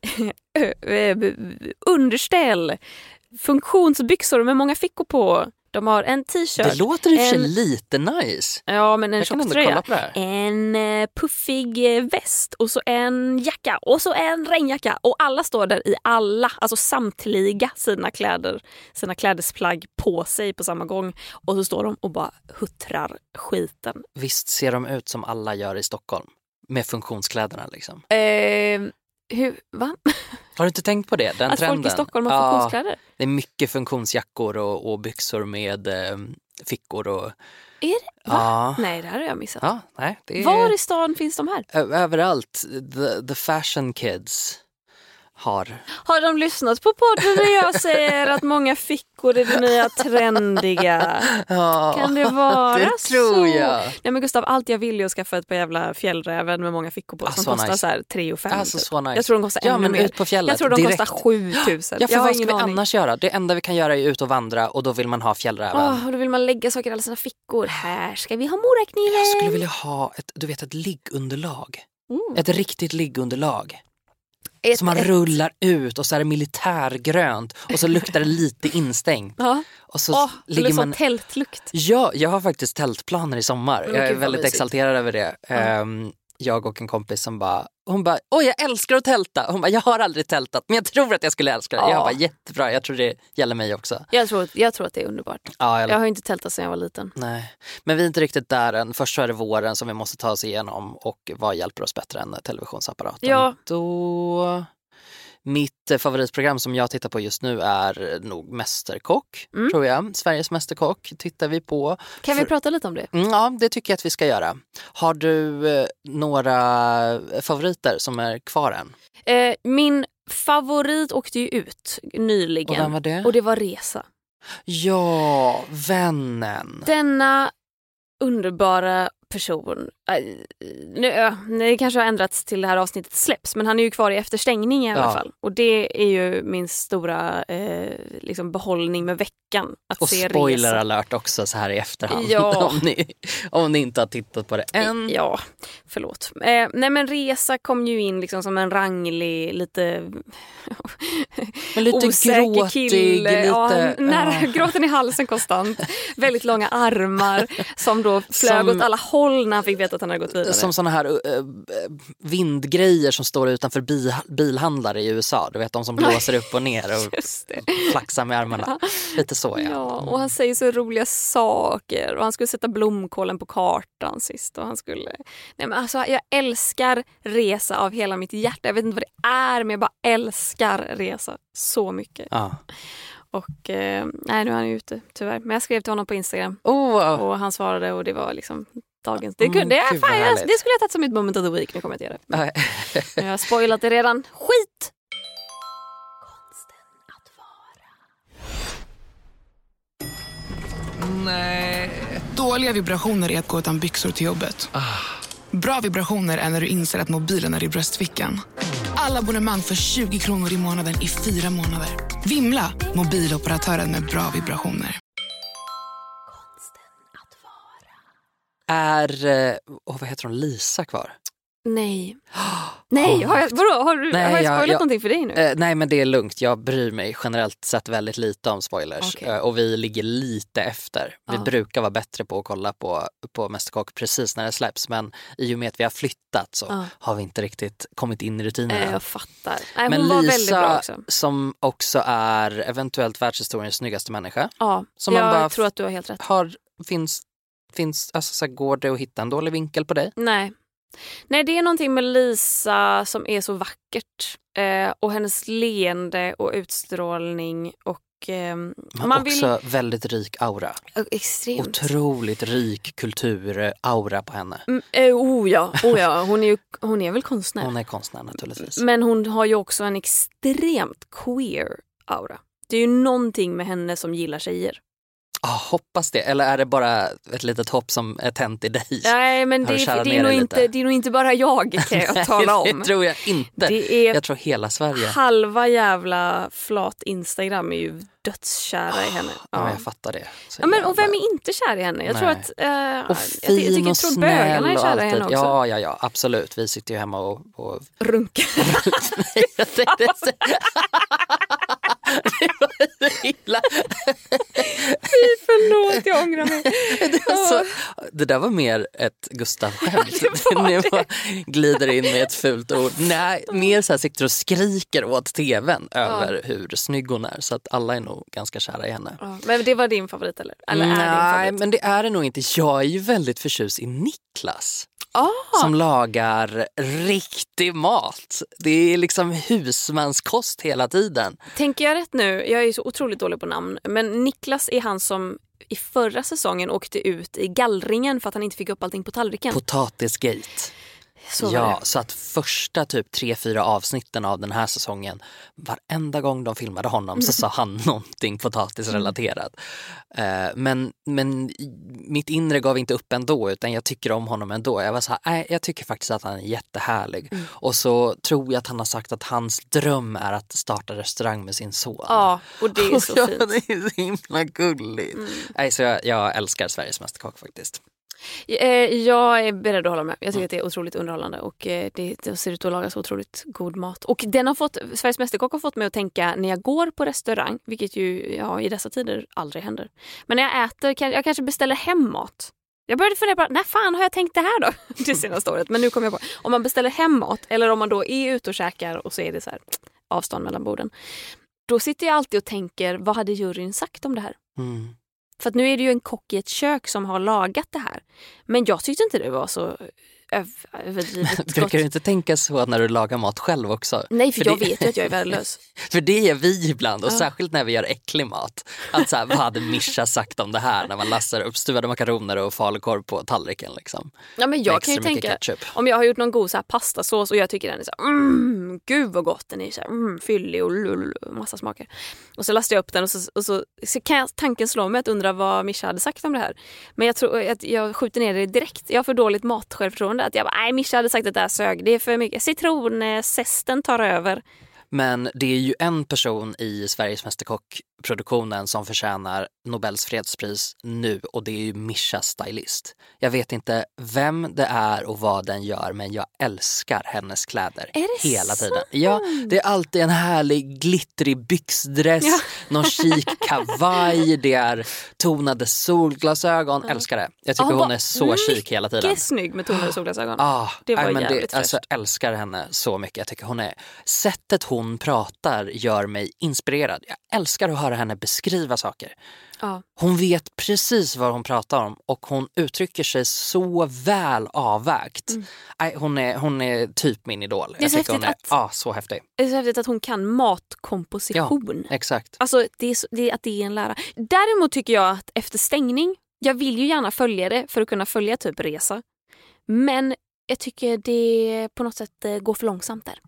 [SPEAKER 2] underställ, funktionsbyxor med många fickor på. De har en t-shirt.
[SPEAKER 3] Det låter i och för sig
[SPEAKER 2] en...
[SPEAKER 3] lite nice.
[SPEAKER 2] Ja, men en
[SPEAKER 3] Jag kan ändå
[SPEAKER 2] tjocktröja.
[SPEAKER 3] kolla på det här.
[SPEAKER 2] En eh, puffig eh, väst och så en jacka och så en regnjacka. Och alla står där i alla, alltså samtliga sina kläder, sina klädesplagg på sig på samma gång. Och så står de och bara huttrar skiten.
[SPEAKER 3] Visst ser de ut som alla gör i Stockholm? Med funktionskläderna liksom.
[SPEAKER 2] Eh, hur, va?
[SPEAKER 3] Har du inte tänkt på det? Den
[SPEAKER 2] Att
[SPEAKER 3] trenden?
[SPEAKER 2] folk i Stockholm har
[SPEAKER 3] Ja,
[SPEAKER 2] funktionskläder?
[SPEAKER 3] det är mycket funktionsjackor och, och byxor med eh, fickor och...
[SPEAKER 2] Är det? Va?
[SPEAKER 3] Ja.
[SPEAKER 2] Nej, det här har jag missat.
[SPEAKER 3] Ja, nej, det är...
[SPEAKER 2] Var i stan finns de här?
[SPEAKER 3] Ö- överallt. The, the fashion kids har...
[SPEAKER 2] Har de lyssnat på podden när jag säger att många fickor är det nya trendiga?
[SPEAKER 3] Ja,
[SPEAKER 2] Kan det vara
[SPEAKER 3] det
[SPEAKER 2] så?
[SPEAKER 3] tror jag.
[SPEAKER 2] Nej men Gustav, allt jag vill är att skaffa ett par jävla fjällräven med många fickor på
[SPEAKER 3] Ah,
[SPEAKER 2] som
[SPEAKER 3] så
[SPEAKER 2] kostar
[SPEAKER 3] nice.
[SPEAKER 2] så här tre och fem.
[SPEAKER 3] Alltså
[SPEAKER 2] typ.
[SPEAKER 3] så nice.
[SPEAKER 2] Jag tror de kostar
[SPEAKER 3] ja,
[SPEAKER 2] ännu
[SPEAKER 3] men
[SPEAKER 2] mer.
[SPEAKER 3] ut på fjället,
[SPEAKER 2] Jag tror de
[SPEAKER 3] direkt.
[SPEAKER 2] kostar sju tusen.
[SPEAKER 3] Ja, för
[SPEAKER 2] jag har
[SPEAKER 3] vad ska
[SPEAKER 2] ingen
[SPEAKER 3] vi
[SPEAKER 2] aning.
[SPEAKER 3] annars göra? Det enda vi kan göra är ut och vandra och då vill man ha fjällräven.
[SPEAKER 2] Åh, och då vill man lägga saker i alla sina fickor. Här ska vi ha morakniven.
[SPEAKER 3] Jag skulle vilja ha ett, du vet, ett liggunderlag.
[SPEAKER 2] Mm.
[SPEAKER 3] Ett riktigt liggunderlag.
[SPEAKER 2] Ett,
[SPEAKER 3] Som man
[SPEAKER 2] ett.
[SPEAKER 3] rullar ut och så är det militärgrönt och så luktar det lite instängt.
[SPEAKER 2] Ja.
[SPEAKER 3] Och så
[SPEAKER 2] Åh, det
[SPEAKER 3] ligger
[SPEAKER 2] blir
[SPEAKER 3] man...
[SPEAKER 2] så tältlukt.
[SPEAKER 3] Ja, jag har faktiskt tältplaner i sommar.
[SPEAKER 2] Men
[SPEAKER 3] Jag är
[SPEAKER 2] gud, vad
[SPEAKER 3] väldigt
[SPEAKER 2] mysigt.
[SPEAKER 3] exalterad över det. Ehm, jag och en kompis som bara, hon bara, åh jag älskar att tälta. Hon bara, jag har aldrig tältat men jag tror att jag skulle älska det.
[SPEAKER 2] Ja.
[SPEAKER 3] Jag bara, jättebra, jag tror det gäller mig också.
[SPEAKER 2] Jag tror, jag tror att det är underbart.
[SPEAKER 3] Ja, jag...
[SPEAKER 2] Jag har ju inte tältat sedan jag var liten.
[SPEAKER 3] Nej, men vi är inte riktigt där än. Först så är det våren som vi måste ta oss igenom och vad hjälper oss bättre än televisionsapparaten.
[SPEAKER 2] Ja.
[SPEAKER 3] Då... Mitt eh, favoritprogram som jag tittar på just nu är nog Mästerkock,
[SPEAKER 2] Mm.
[SPEAKER 3] tror jag. Sveriges Mästerkock tittar vi på.
[SPEAKER 2] Kan
[SPEAKER 3] För-
[SPEAKER 2] vi prata lite om det?
[SPEAKER 3] Mm, ja, det tycker jag att vi ska göra. Har du eh, några favoriter som är kvar än?
[SPEAKER 2] Eh, min favorit åkte ju ut nyligen.
[SPEAKER 3] Och vem var det?
[SPEAKER 2] Och det var Resa.
[SPEAKER 3] Ja, vännen.
[SPEAKER 2] Denna underbara person. Äh, nu, äh, det kanske har ändrats till det här avsnittet släpps, men han är ju kvar i efterstängning i alla
[SPEAKER 3] Ja.
[SPEAKER 2] fall. Och det är ju min stora eh, liksom behållning med veckan. Att
[SPEAKER 3] Och
[SPEAKER 2] se
[SPEAKER 3] spoiler
[SPEAKER 2] Resa.
[SPEAKER 3] alert också så här i efterhand.
[SPEAKER 2] Ja.
[SPEAKER 3] om, ni, om ni inte har tittat på det än.
[SPEAKER 2] Ja, förlåt. Eh, nej men Resa kom ju in liksom som en ranglig, lite,
[SPEAKER 3] Men lite
[SPEAKER 2] osäker
[SPEAKER 3] gråtig,
[SPEAKER 2] kille.
[SPEAKER 3] lite...
[SPEAKER 2] Ja, när,
[SPEAKER 3] ja.
[SPEAKER 2] gråten i halsen konstant. Väldigt långa armar som då flög
[SPEAKER 3] Som-
[SPEAKER 2] åt alla håll när han fick veta att han hade gått vidare.
[SPEAKER 3] Som såna här uh, vindgrejer som står utanför bi- bilhandlare i U S A. Du vet, de som blåser upp och ner och
[SPEAKER 2] Just det.
[SPEAKER 3] flaxar med armarna. Lite så, ja.
[SPEAKER 2] Ja, och han säger så roliga saker och han skulle sätta blomkålen på kartan sist och han skulle... Nej men alltså jag älskar Resa av hela mitt hjärta. Jag vet inte vad det är men jag bara älskar Resa så mycket.
[SPEAKER 3] Ja.
[SPEAKER 2] Och eh, nej nu är han ju ute tyvärr. Men jag skrev till honom på Instagram
[SPEAKER 3] Oh,
[SPEAKER 2] och han svarade och det var liksom dagens... Det,
[SPEAKER 3] Mm,
[SPEAKER 2] kunde, det,
[SPEAKER 3] gud, vad
[SPEAKER 2] fan, jag,
[SPEAKER 3] härligt.
[SPEAKER 2] det skulle jag tagit som mitt moment of the week, nu kommer jag inte göra det.
[SPEAKER 3] Nej.
[SPEAKER 2] Men jag har spoilat det redan. Skit!
[SPEAKER 3] Nej.
[SPEAKER 5] Dåliga vibrationer är att gå utan byxor till jobbet. Bra vibrationer är när du inser att mobilen är i bröstfickan. Alla abonnemang för tjugo kronor i månaden i fyra månader. Vimla! Mobiloperatören med bra vibrationer.
[SPEAKER 3] Är, eh, oh, vad heter hon, Lisa kvar?
[SPEAKER 2] Nej. Nej, har jag, vadå? Har, du,
[SPEAKER 3] Nej,
[SPEAKER 2] har jag
[SPEAKER 3] jag-
[SPEAKER 2] spoilat
[SPEAKER 3] jag-
[SPEAKER 2] någonting för dig nu?
[SPEAKER 3] Eh, nej men det är lugnt, jag bryr mig generellt sett väldigt lite om spoilers.
[SPEAKER 2] Okej.
[SPEAKER 3] Eh, och vi ligger lite efter. Vi
[SPEAKER 2] Ja.
[SPEAKER 3] brukar vara bättre på att kolla på, på Mästerkock precis när det släpps. Men i och med att vi har flyttat så
[SPEAKER 2] Ja.
[SPEAKER 3] har vi inte riktigt kommit in i rutinerna.
[SPEAKER 2] Eh, jag fattar. Nej,
[SPEAKER 3] men
[SPEAKER 2] hon var väldigt bra
[SPEAKER 3] Lisa
[SPEAKER 2] också.
[SPEAKER 3] som också är eventuellt världshistoriens snyggaste människa.
[SPEAKER 2] Ja,
[SPEAKER 3] Som
[SPEAKER 2] jag
[SPEAKER 3] man bara
[SPEAKER 2] tror att du har helt rätt.
[SPEAKER 3] Har, finns, finns, alltså, så här, går det att hitta en dålig vinkel på dig?
[SPEAKER 2] Nej. Nej, det är någonting med Lisa som är så vackert. Eh, och hennes leende och utstrålning och eh,
[SPEAKER 3] Men
[SPEAKER 2] man vill...
[SPEAKER 3] också väldigt rik aura.
[SPEAKER 2] Extremt.
[SPEAKER 3] Otroligt rik kultur-aura på henne.
[SPEAKER 2] Mm, eh, oh ja, oh ja. Hon är ju hon är väl konstnär.
[SPEAKER 3] Hon är konstnär naturligtvis.
[SPEAKER 2] Men hon har ju också en extremt queer aura. Det är ju någonting med henne som gillar tjejer.
[SPEAKER 3] Ah, hoppas det. Eller är det bara ett litet hopp som är tänt i dig?
[SPEAKER 2] Nej, men
[SPEAKER 3] Har
[SPEAKER 2] det
[SPEAKER 3] du
[SPEAKER 2] är,
[SPEAKER 3] kärat
[SPEAKER 2] det,
[SPEAKER 3] ner
[SPEAKER 2] är nog
[SPEAKER 3] dig
[SPEAKER 2] inte,
[SPEAKER 3] lite?
[SPEAKER 2] det är nog inte bara jag, kan jag tala om.
[SPEAKER 3] Det tror jag inte.
[SPEAKER 2] Det är
[SPEAKER 3] Jag tror hela Sverige.
[SPEAKER 2] halva jävla flat Instagram är ju dödskära i henne.
[SPEAKER 3] Ja,
[SPEAKER 2] Ja.
[SPEAKER 3] jag fattar det. Så
[SPEAKER 2] Ja, men, och
[SPEAKER 3] jävla-
[SPEAKER 2] vem är inte kär i henne? Jag
[SPEAKER 3] Nej.
[SPEAKER 2] tror att... Eh,
[SPEAKER 3] Och
[SPEAKER 2] jag, ty- jag
[SPEAKER 3] fin
[SPEAKER 2] tycker
[SPEAKER 3] och
[SPEAKER 2] tror bögarna
[SPEAKER 3] snäll
[SPEAKER 2] är
[SPEAKER 3] och
[SPEAKER 2] kära i
[SPEAKER 3] alltid.
[SPEAKER 2] henne också.
[SPEAKER 3] Ja, ja, ja, absolut. Vi sitter ju hemma och... och...
[SPEAKER 2] Runka.
[SPEAKER 3] Nej, jag tänkte säga- Det var så illa.
[SPEAKER 2] Förlåt, jag ångrar mig.
[SPEAKER 3] Det, var så, det där var mer ett Gustav-skämt.
[SPEAKER 2] det var
[SPEAKER 3] Nu
[SPEAKER 2] det.
[SPEAKER 3] bara glider in med ett fult ord. Nej, mer så här sitter och skriker åt tvn över hur snygg hon är. Så att alla är nog ganska kära i henne.
[SPEAKER 2] Ja, men det var din favorit, eller? Eller är din
[SPEAKER 3] Nej,
[SPEAKER 2] favorit?
[SPEAKER 3] men det är det nog inte. Jag är ju väldigt förtjust i Niklas.
[SPEAKER 2] Ah,
[SPEAKER 3] Som lagar riktig mat. Det är liksom husmanskost hela tiden.
[SPEAKER 2] tänker jag rätt nu? Jag är ju så otroligt dålig på namn. Men Niklas är han som i förra säsongen åkte ut i gallringen för att han inte fick upp allting på tallriken.
[SPEAKER 3] Potatisgate.
[SPEAKER 2] Så var
[SPEAKER 3] Ja,
[SPEAKER 2] det.
[SPEAKER 3] så att första typ tre, fyra avsnitten av den här säsongen, varenda gång de filmade honom så sa han någonting potatisrelaterat. Uh, men, men mitt inre gav inte upp ändå, utan jag tycker om honom ändå. Jag var så här, nej, jag tycker faktiskt att han är jättehärlig. Mm. Och så tror jag att han har sagt att hans dröm är att starta restaurang med sin son.
[SPEAKER 2] Ja, och det är så
[SPEAKER 3] Ja,
[SPEAKER 2] fint.
[SPEAKER 3] det är så himla gulligt. Mm. Nej, så jag, jag älskar Sveriges Mästerkock faktiskt.
[SPEAKER 2] Jag är beredd att hålla med. Jag tycker att det är otroligt underhållande och det, det ser ut att laga så otroligt god mat. Och den har fått, Sveriges Mästerkock har fått mig att tänka när jag går på restaurang, vilket ju ja, i dessa tider aldrig händer. Men när jag äter, jag kanske beställer hem mat. Jag började fundera på, när fan har jag tänkt det här då? Det senaste året. Men nu kommer jag på, om man beställer hem mat eller om man då är ute och käkar och så är det så här avstånd mellan borden. Då sitter jag alltid och tänker, vad hade juryn sagt om det här?
[SPEAKER 3] Mm.
[SPEAKER 2] För att nu är det ju en kock i ett kök som har lagat det här. Men jag tyckte inte det var så öv- överdrivet gott.
[SPEAKER 3] Brukar du inte tänka så att när du lagar mat själv också?
[SPEAKER 2] Nej, för,
[SPEAKER 3] för
[SPEAKER 2] jag
[SPEAKER 3] det...
[SPEAKER 2] vet ju att jag är värdelös.
[SPEAKER 3] För det är vi ibland, och
[SPEAKER 2] Ja.
[SPEAKER 3] särskilt när vi gör äcklig mat. Att så här, vad hade Mischa sagt om det här när man lassar upp stuvade makaroner och falukorv på tallriken liksom?
[SPEAKER 2] Ja, men jag
[SPEAKER 3] Med
[SPEAKER 2] kan ju
[SPEAKER 3] extra mycket
[SPEAKER 2] tänka,
[SPEAKER 3] ketchup.
[SPEAKER 2] om jag har gjort någon god så här pastasås och jag tycker den är så här, mm, gud vad gott den är, så här, mm, fyllig och lull, massa smaker. Och så lastar jag upp den och så, och så, så kan jag, tanken slå mig att undra vad Mischa hade sagt om det här. Men jag tror att jag skjuter ner det direkt. Jag har för dåligt matsjälvförtroende att jag bara, nej, Mischa hade sagt att det där sög. Det är för mycket. Citronzesten tar över.
[SPEAKER 3] Men det är ju en person i Sveriges Mästerkock-produktionen som förtjänar Nobels fredspris nu, och det är ju Mischas stylist. Jag vet inte vem det är och vad den gör, men jag älskar hennes kläder
[SPEAKER 2] Är det
[SPEAKER 3] hela
[SPEAKER 2] sant?
[SPEAKER 3] tiden. Ja, det är alltid en härlig glittrig byxdress,
[SPEAKER 2] Ja.
[SPEAKER 3] någon chic kavaj, det är tonade solglasögon. Älskar det. Jag tycker
[SPEAKER 2] Ja, hon
[SPEAKER 3] hon
[SPEAKER 2] var
[SPEAKER 3] är så chic hela tiden.
[SPEAKER 2] Mycket snygg med tonade solglasögon.
[SPEAKER 3] Ah,
[SPEAKER 2] Det var
[SPEAKER 3] nej, men
[SPEAKER 2] jävligt
[SPEAKER 3] det, alltså,
[SPEAKER 2] fräscht.
[SPEAKER 3] älskar henne så mycket. Jag tycker hon är, sättet hon pratar gör mig inspirerad. Jag älskar att höra henne beskriva saker.
[SPEAKER 2] Ja.
[SPEAKER 3] Hon vet precis vad hon pratar om och hon uttrycker sig så väl avvägt.
[SPEAKER 2] Mm.
[SPEAKER 3] Nej, hon, är, hon är typ min idol.
[SPEAKER 2] Det är så
[SPEAKER 3] Jag tycker hon är
[SPEAKER 2] häftigt
[SPEAKER 3] ah, så häftig.
[SPEAKER 2] Det är så häftigt att hon kan matkomposition.
[SPEAKER 3] Exakt.
[SPEAKER 2] Alltså det är, så- det är att det är en lära. Däremot tycker jag att efter stängning, jag vill ju gärna följa det för att kunna följa typ resa. Men jag tycker det på något sätt eh, går för långsamt där.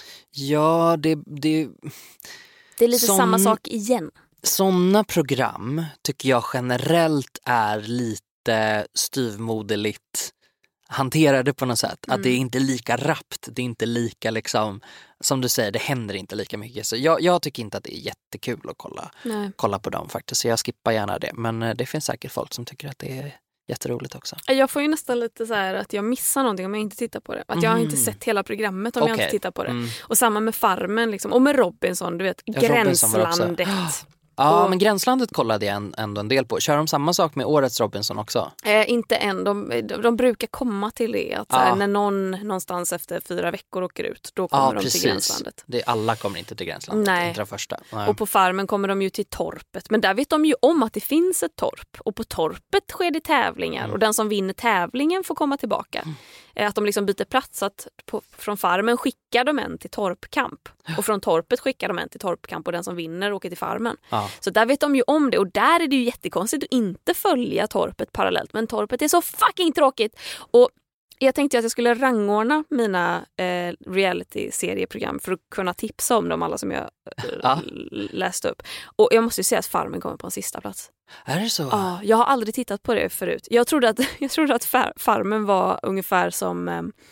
[SPEAKER 3] Ja, det... det
[SPEAKER 2] Det är lite
[SPEAKER 3] Som-
[SPEAKER 2] samma sak igen.
[SPEAKER 3] Sådana program tycker jag generellt är lite styvmoderligt hanterade på något sätt.
[SPEAKER 2] Mm.
[SPEAKER 3] Att det är inte lika rappt, det är inte lika liksom, som du säger, det händer inte lika mycket. Så jag, jag tycker inte att det är jättekul att kolla,
[SPEAKER 2] Nej.
[SPEAKER 3] kolla på dem faktiskt. Så jag skippar gärna det. Men eh, det finns säkert folk som tycker att det är jätteroligt också.
[SPEAKER 2] Jag får ju nästan lite så här att jag missar någonting om jag inte tittar på det. Att jag har inte sett hela programmet om
[SPEAKER 3] Okej.
[SPEAKER 2] jag inte tittar på det.
[SPEAKER 3] Mm.
[SPEAKER 2] Och samma med Farmen liksom. Och med Robinson, du vet,
[SPEAKER 3] Ja, Robinson var också-
[SPEAKER 2] Gränslandet.
[SPEAKER 3] Ja,
[SPEAKER 2] Och-
[SPEAKER 3] men Gränslandet kollade jag en, ändå en del på. Kör de samma sak med årets Robinson också?
[SPEAKER 2] Eh, inte än. De, de, de brukar komma till det. Att, så här,
[SPEAKER 3] Ja.
[SPEAKER 2] när någon någonstans efter fyra veckor åker ut, då kommer
[SPEAKER 3] Ja,
[SPEAKER 2] de
[SPEAKER 3] precis.
[SPEAKER 2] till Gränslandet.
[SPEAKER 3] Det, alla kommer inte till Gränslandet,
[SPEAKER 2] Nej.
[SPEAKER 3] inte den första. Nej.
[SPEAKER 2] Och på Farmen kommer de ju till torpet. Men där vet de ju om att det finns ett torp. Och på torpet sker det tävlingar.
[SPEAKER 3] Mm.
[SPEAKER 2] Och den som vinner tävlingen får komma tillbaka.
[SPEAKER 3] Mm.
[SPEAKER 2] Eh, Att de liksom byter plats. Att på, från Farmen skickar de en till torpkamp. Och från torpet skickar de en till torpkamp. Och den som vinner åker till Farmen.
[SPEAKER 3] Ja.
[SPEAKER 2] Så där vet de ju om det. Och där är det ju jättekonstigt att inte följa torpet parallellt. Men torpet är så fucking tråkigt. Och jag tänkte att jag skulle rangordna mina eh, reality-serieprogram för att kunna tipsa om dem, alla som jag eh,
[SPEAKER 3] Ja.
[SPEAKER 2] läste upp. Och jag måste ju säga att Farmen kommer på en sista plats.
[SPEAKER 3] Är det så?
[SPEAKER 2] Ja, jag har aldrig tittat på det förut. Jag trodde att, jag trodde att far, Farmen var ungefär som,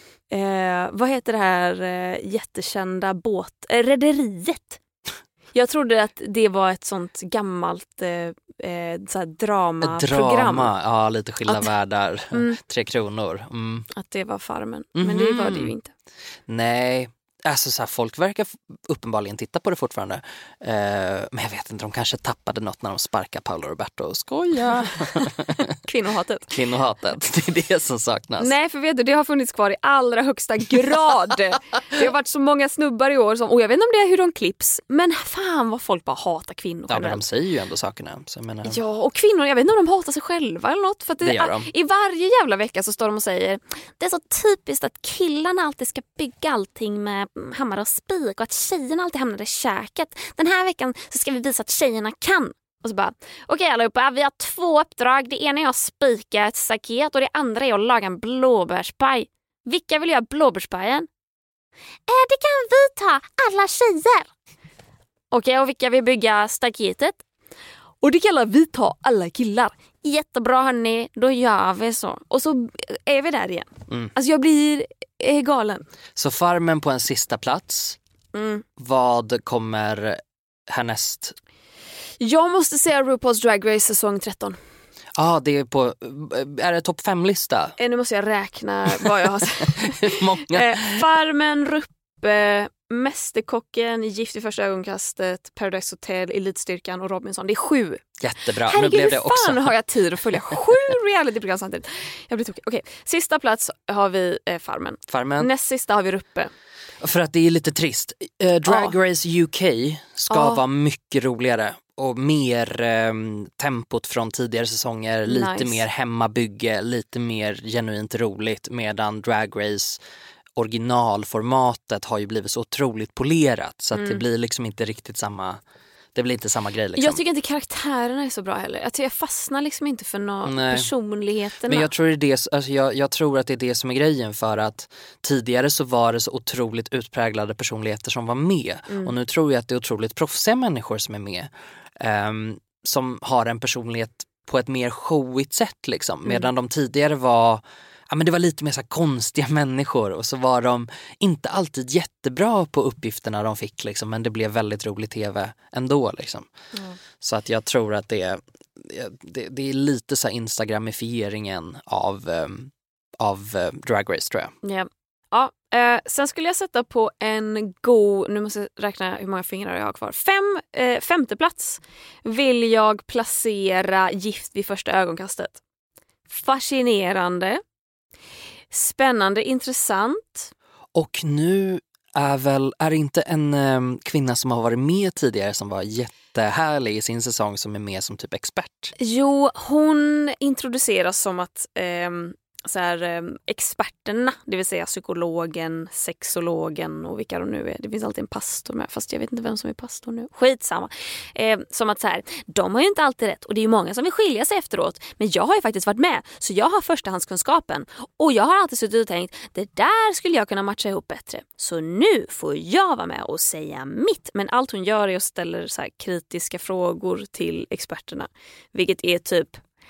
[SPEAKER 2] eh, vad heter det här eh, jättekända båt, eh, Rederiet. Jag trodde att det var ett sånt gammalt eh, eh, så här dramaprogram.
[SPEAKER 3] Drama, ja, lite skilda
[SPEAKER 2] Att-
[SPEAKER 3] världar.
[SPEAKER 2] Mm.
[SPEAKER 3] Tre kronor. Mm.
[SPEAKER 2] Att det var Farmen. Men det var det ju inte.
[SPEAKER 3] Nej, alltså så här, folk verkar f- uppenbarligen titta på det fortfarande. Eh, men jag vet inte, de kanske tappade något när de sparkade Paolo Roberto och skoja.
[SPEAKER 2] Kvinnohatet.
[SPEAKER 3] Kvinnohatet, det är det som saknas.
[SPEAKER 2] Nej, för vet du, det har funnits kvar i allra högsta grad. Det har varit så många snubbar i år som, och jag vet inte om det är hur de klipps, men fan vad folk bara hatar kvinnor.
[SPEAKER 3] Ja, men de
[SPEAKER 2] generellt.
[SPEAKER 3] säger ju ändå sakerna. Så jag menar,
[SPEAKER 2] Ja, och kvinnor, jag vet inte om de hatar sig själva eller något. För att det,
[SPEAKER 3] Det gör de.
[SPEAKER 2] I varje jävla vecka så står de och säger det är så typiskt att killarna alltid ska bygga allting med hammare och spik och att tjejerna alltid hamnar i käket. Den här veckan så ska vi visa att tjejerna kan. Och så bara, okej okay, allihopa, vi har två uppdrag. Det ena är att spika ett staket och det andra är att laga en blåbärspaj. Vilka vill göra blåbärspajen? Eh, det kan vi ta, alla tjejer. Okej, okay, och vilka vill bygga staketet? Och det kallar vi ta alla killar. Jättebra hörni, då gör vi så. Och så är vi där igen.
[SPEAKER 3] Mm.
[SPEAKER 2] Alltså jag blir eh, galen.
[SPEAKER 3] Så Farmen på en sista plats.
[SPEAKER 2] Mm.
[SPEAKER 3] Vad kommer härnäst?
[SPEAKER 2] Jag måste säga RuPaul's Drag Race säsong tretton.
[SPEAKER 3] Ja, ah, det är på, är det topp fem-lista?
[SPEAKER 2] Eh, nu måste jag räkna vad jag har
[SPEAKER 3] Hur många?
[SPEAKER 2] eh, Farmen, Ruppe, Mästerkocken, Gift i första ögonkastet, Paradise Hotel, Elitstyrkan och Robinson. Det är sju.
[SPEAKER 3] Jättebra.
[SPEAKER 2] Herregud,
[SPEAKER 3] nu blev det
[SPEAKER 2] hur
[SPEAKER 3] också.
[SPEAKER 2] fan har jag tid att följa sju realityprogram samtidigt? Jag blir tokig. Okej, sista plats har vi eh, Farmen.
[SPEAKER 3] Farmen.
[SPEAKER 2] Näst sista har vi Ruppe.
[SPEAKER 3] För att det är lite trist. Eh, Drag Race U K ska
[SPEAKER 2] Ja.
[SPEAKER 3] vara mycket roligare och mer eh, tempot från tidigare säsonger, lite
[SPEAKER 2] Nice.
[SPEAKER 3] mer hemmabygge, lite mer genuint roligt, medan Drag Race originalformatet har ju blivit så otroligt polerat så att det blir liksom inte riktigt samma, det blir inte samma grej liksom.
[SPEAKER 2] Jag tycker inte karaktärerna är så bra heller. Jag, jag fastnar liksom inte för några
[SPEAKER 3] Nej.
[SPEAKER 2] personligheterna.
[SPEAKER 3] Men jag tror, det är det, alltså jag, jag tror att det är det som är grejen, för att tidigare så var det så otroligt utpräglade personligheter som var med.
[SPEAKER 2] Mm.
[SPEAKER 3] Och nu tror jag att det är otroligt proffsiga människor som är med. Um, som har en personlighet på ett mer showigt sätt liksom.
[SPEAKER 2] Mm.
[SPEAKER 3] Medan de tidigare var, ja, men det var lite mer så här konstiga människor, och så var de inte alltid jättebra på uppgifterna de fick liksom, men det blev väldigt rolig tv ändå liksom.
[SPEAKER 2] Mm.
[SPEAKER 3] Så att jag tror att det är, det, det är lite så här Instagramifieringen av, um, av uh, Drag Race, tror jag.
[SPEAKER 2] Ja. Ja, eh, sen skulle jag sätta på en god, nu måste jag räkna hur många fingrar jag har kvar. Fem, eh, femte plats vill jag placera Gift vid första ögonkastet. Fascinerande, spännande, intressant.
[SPEAKER 3] Och nu är väl, är det inte en um, kvinna som har varit med tidigare som var jättehärlig i sin säsong som är med som typ expert?
[SPEAKER 2] Jo, hon introduceras som att ehm, så här, eh, experterna, det vill säga psykologen, sexologen och vilka de nu är. Det finns alltid en pastor med, fast jag vet inte vem som är pastor nu. Skitsamma. Eh, som att så här, de har ju inte alltid rätt och det är ju många som vill skilja sig efteråt. Men jag har ju faktiskt varit med, så jag har förstahandskunskapen. Och jag har alltid suttit och tänkt, det där skulle jag kunna matcha ihop bättre. Så nu får jag vara med och säga mitt. Men allt hon gör är att ställa så här kritiska frågor till experterna. Vilket är typ...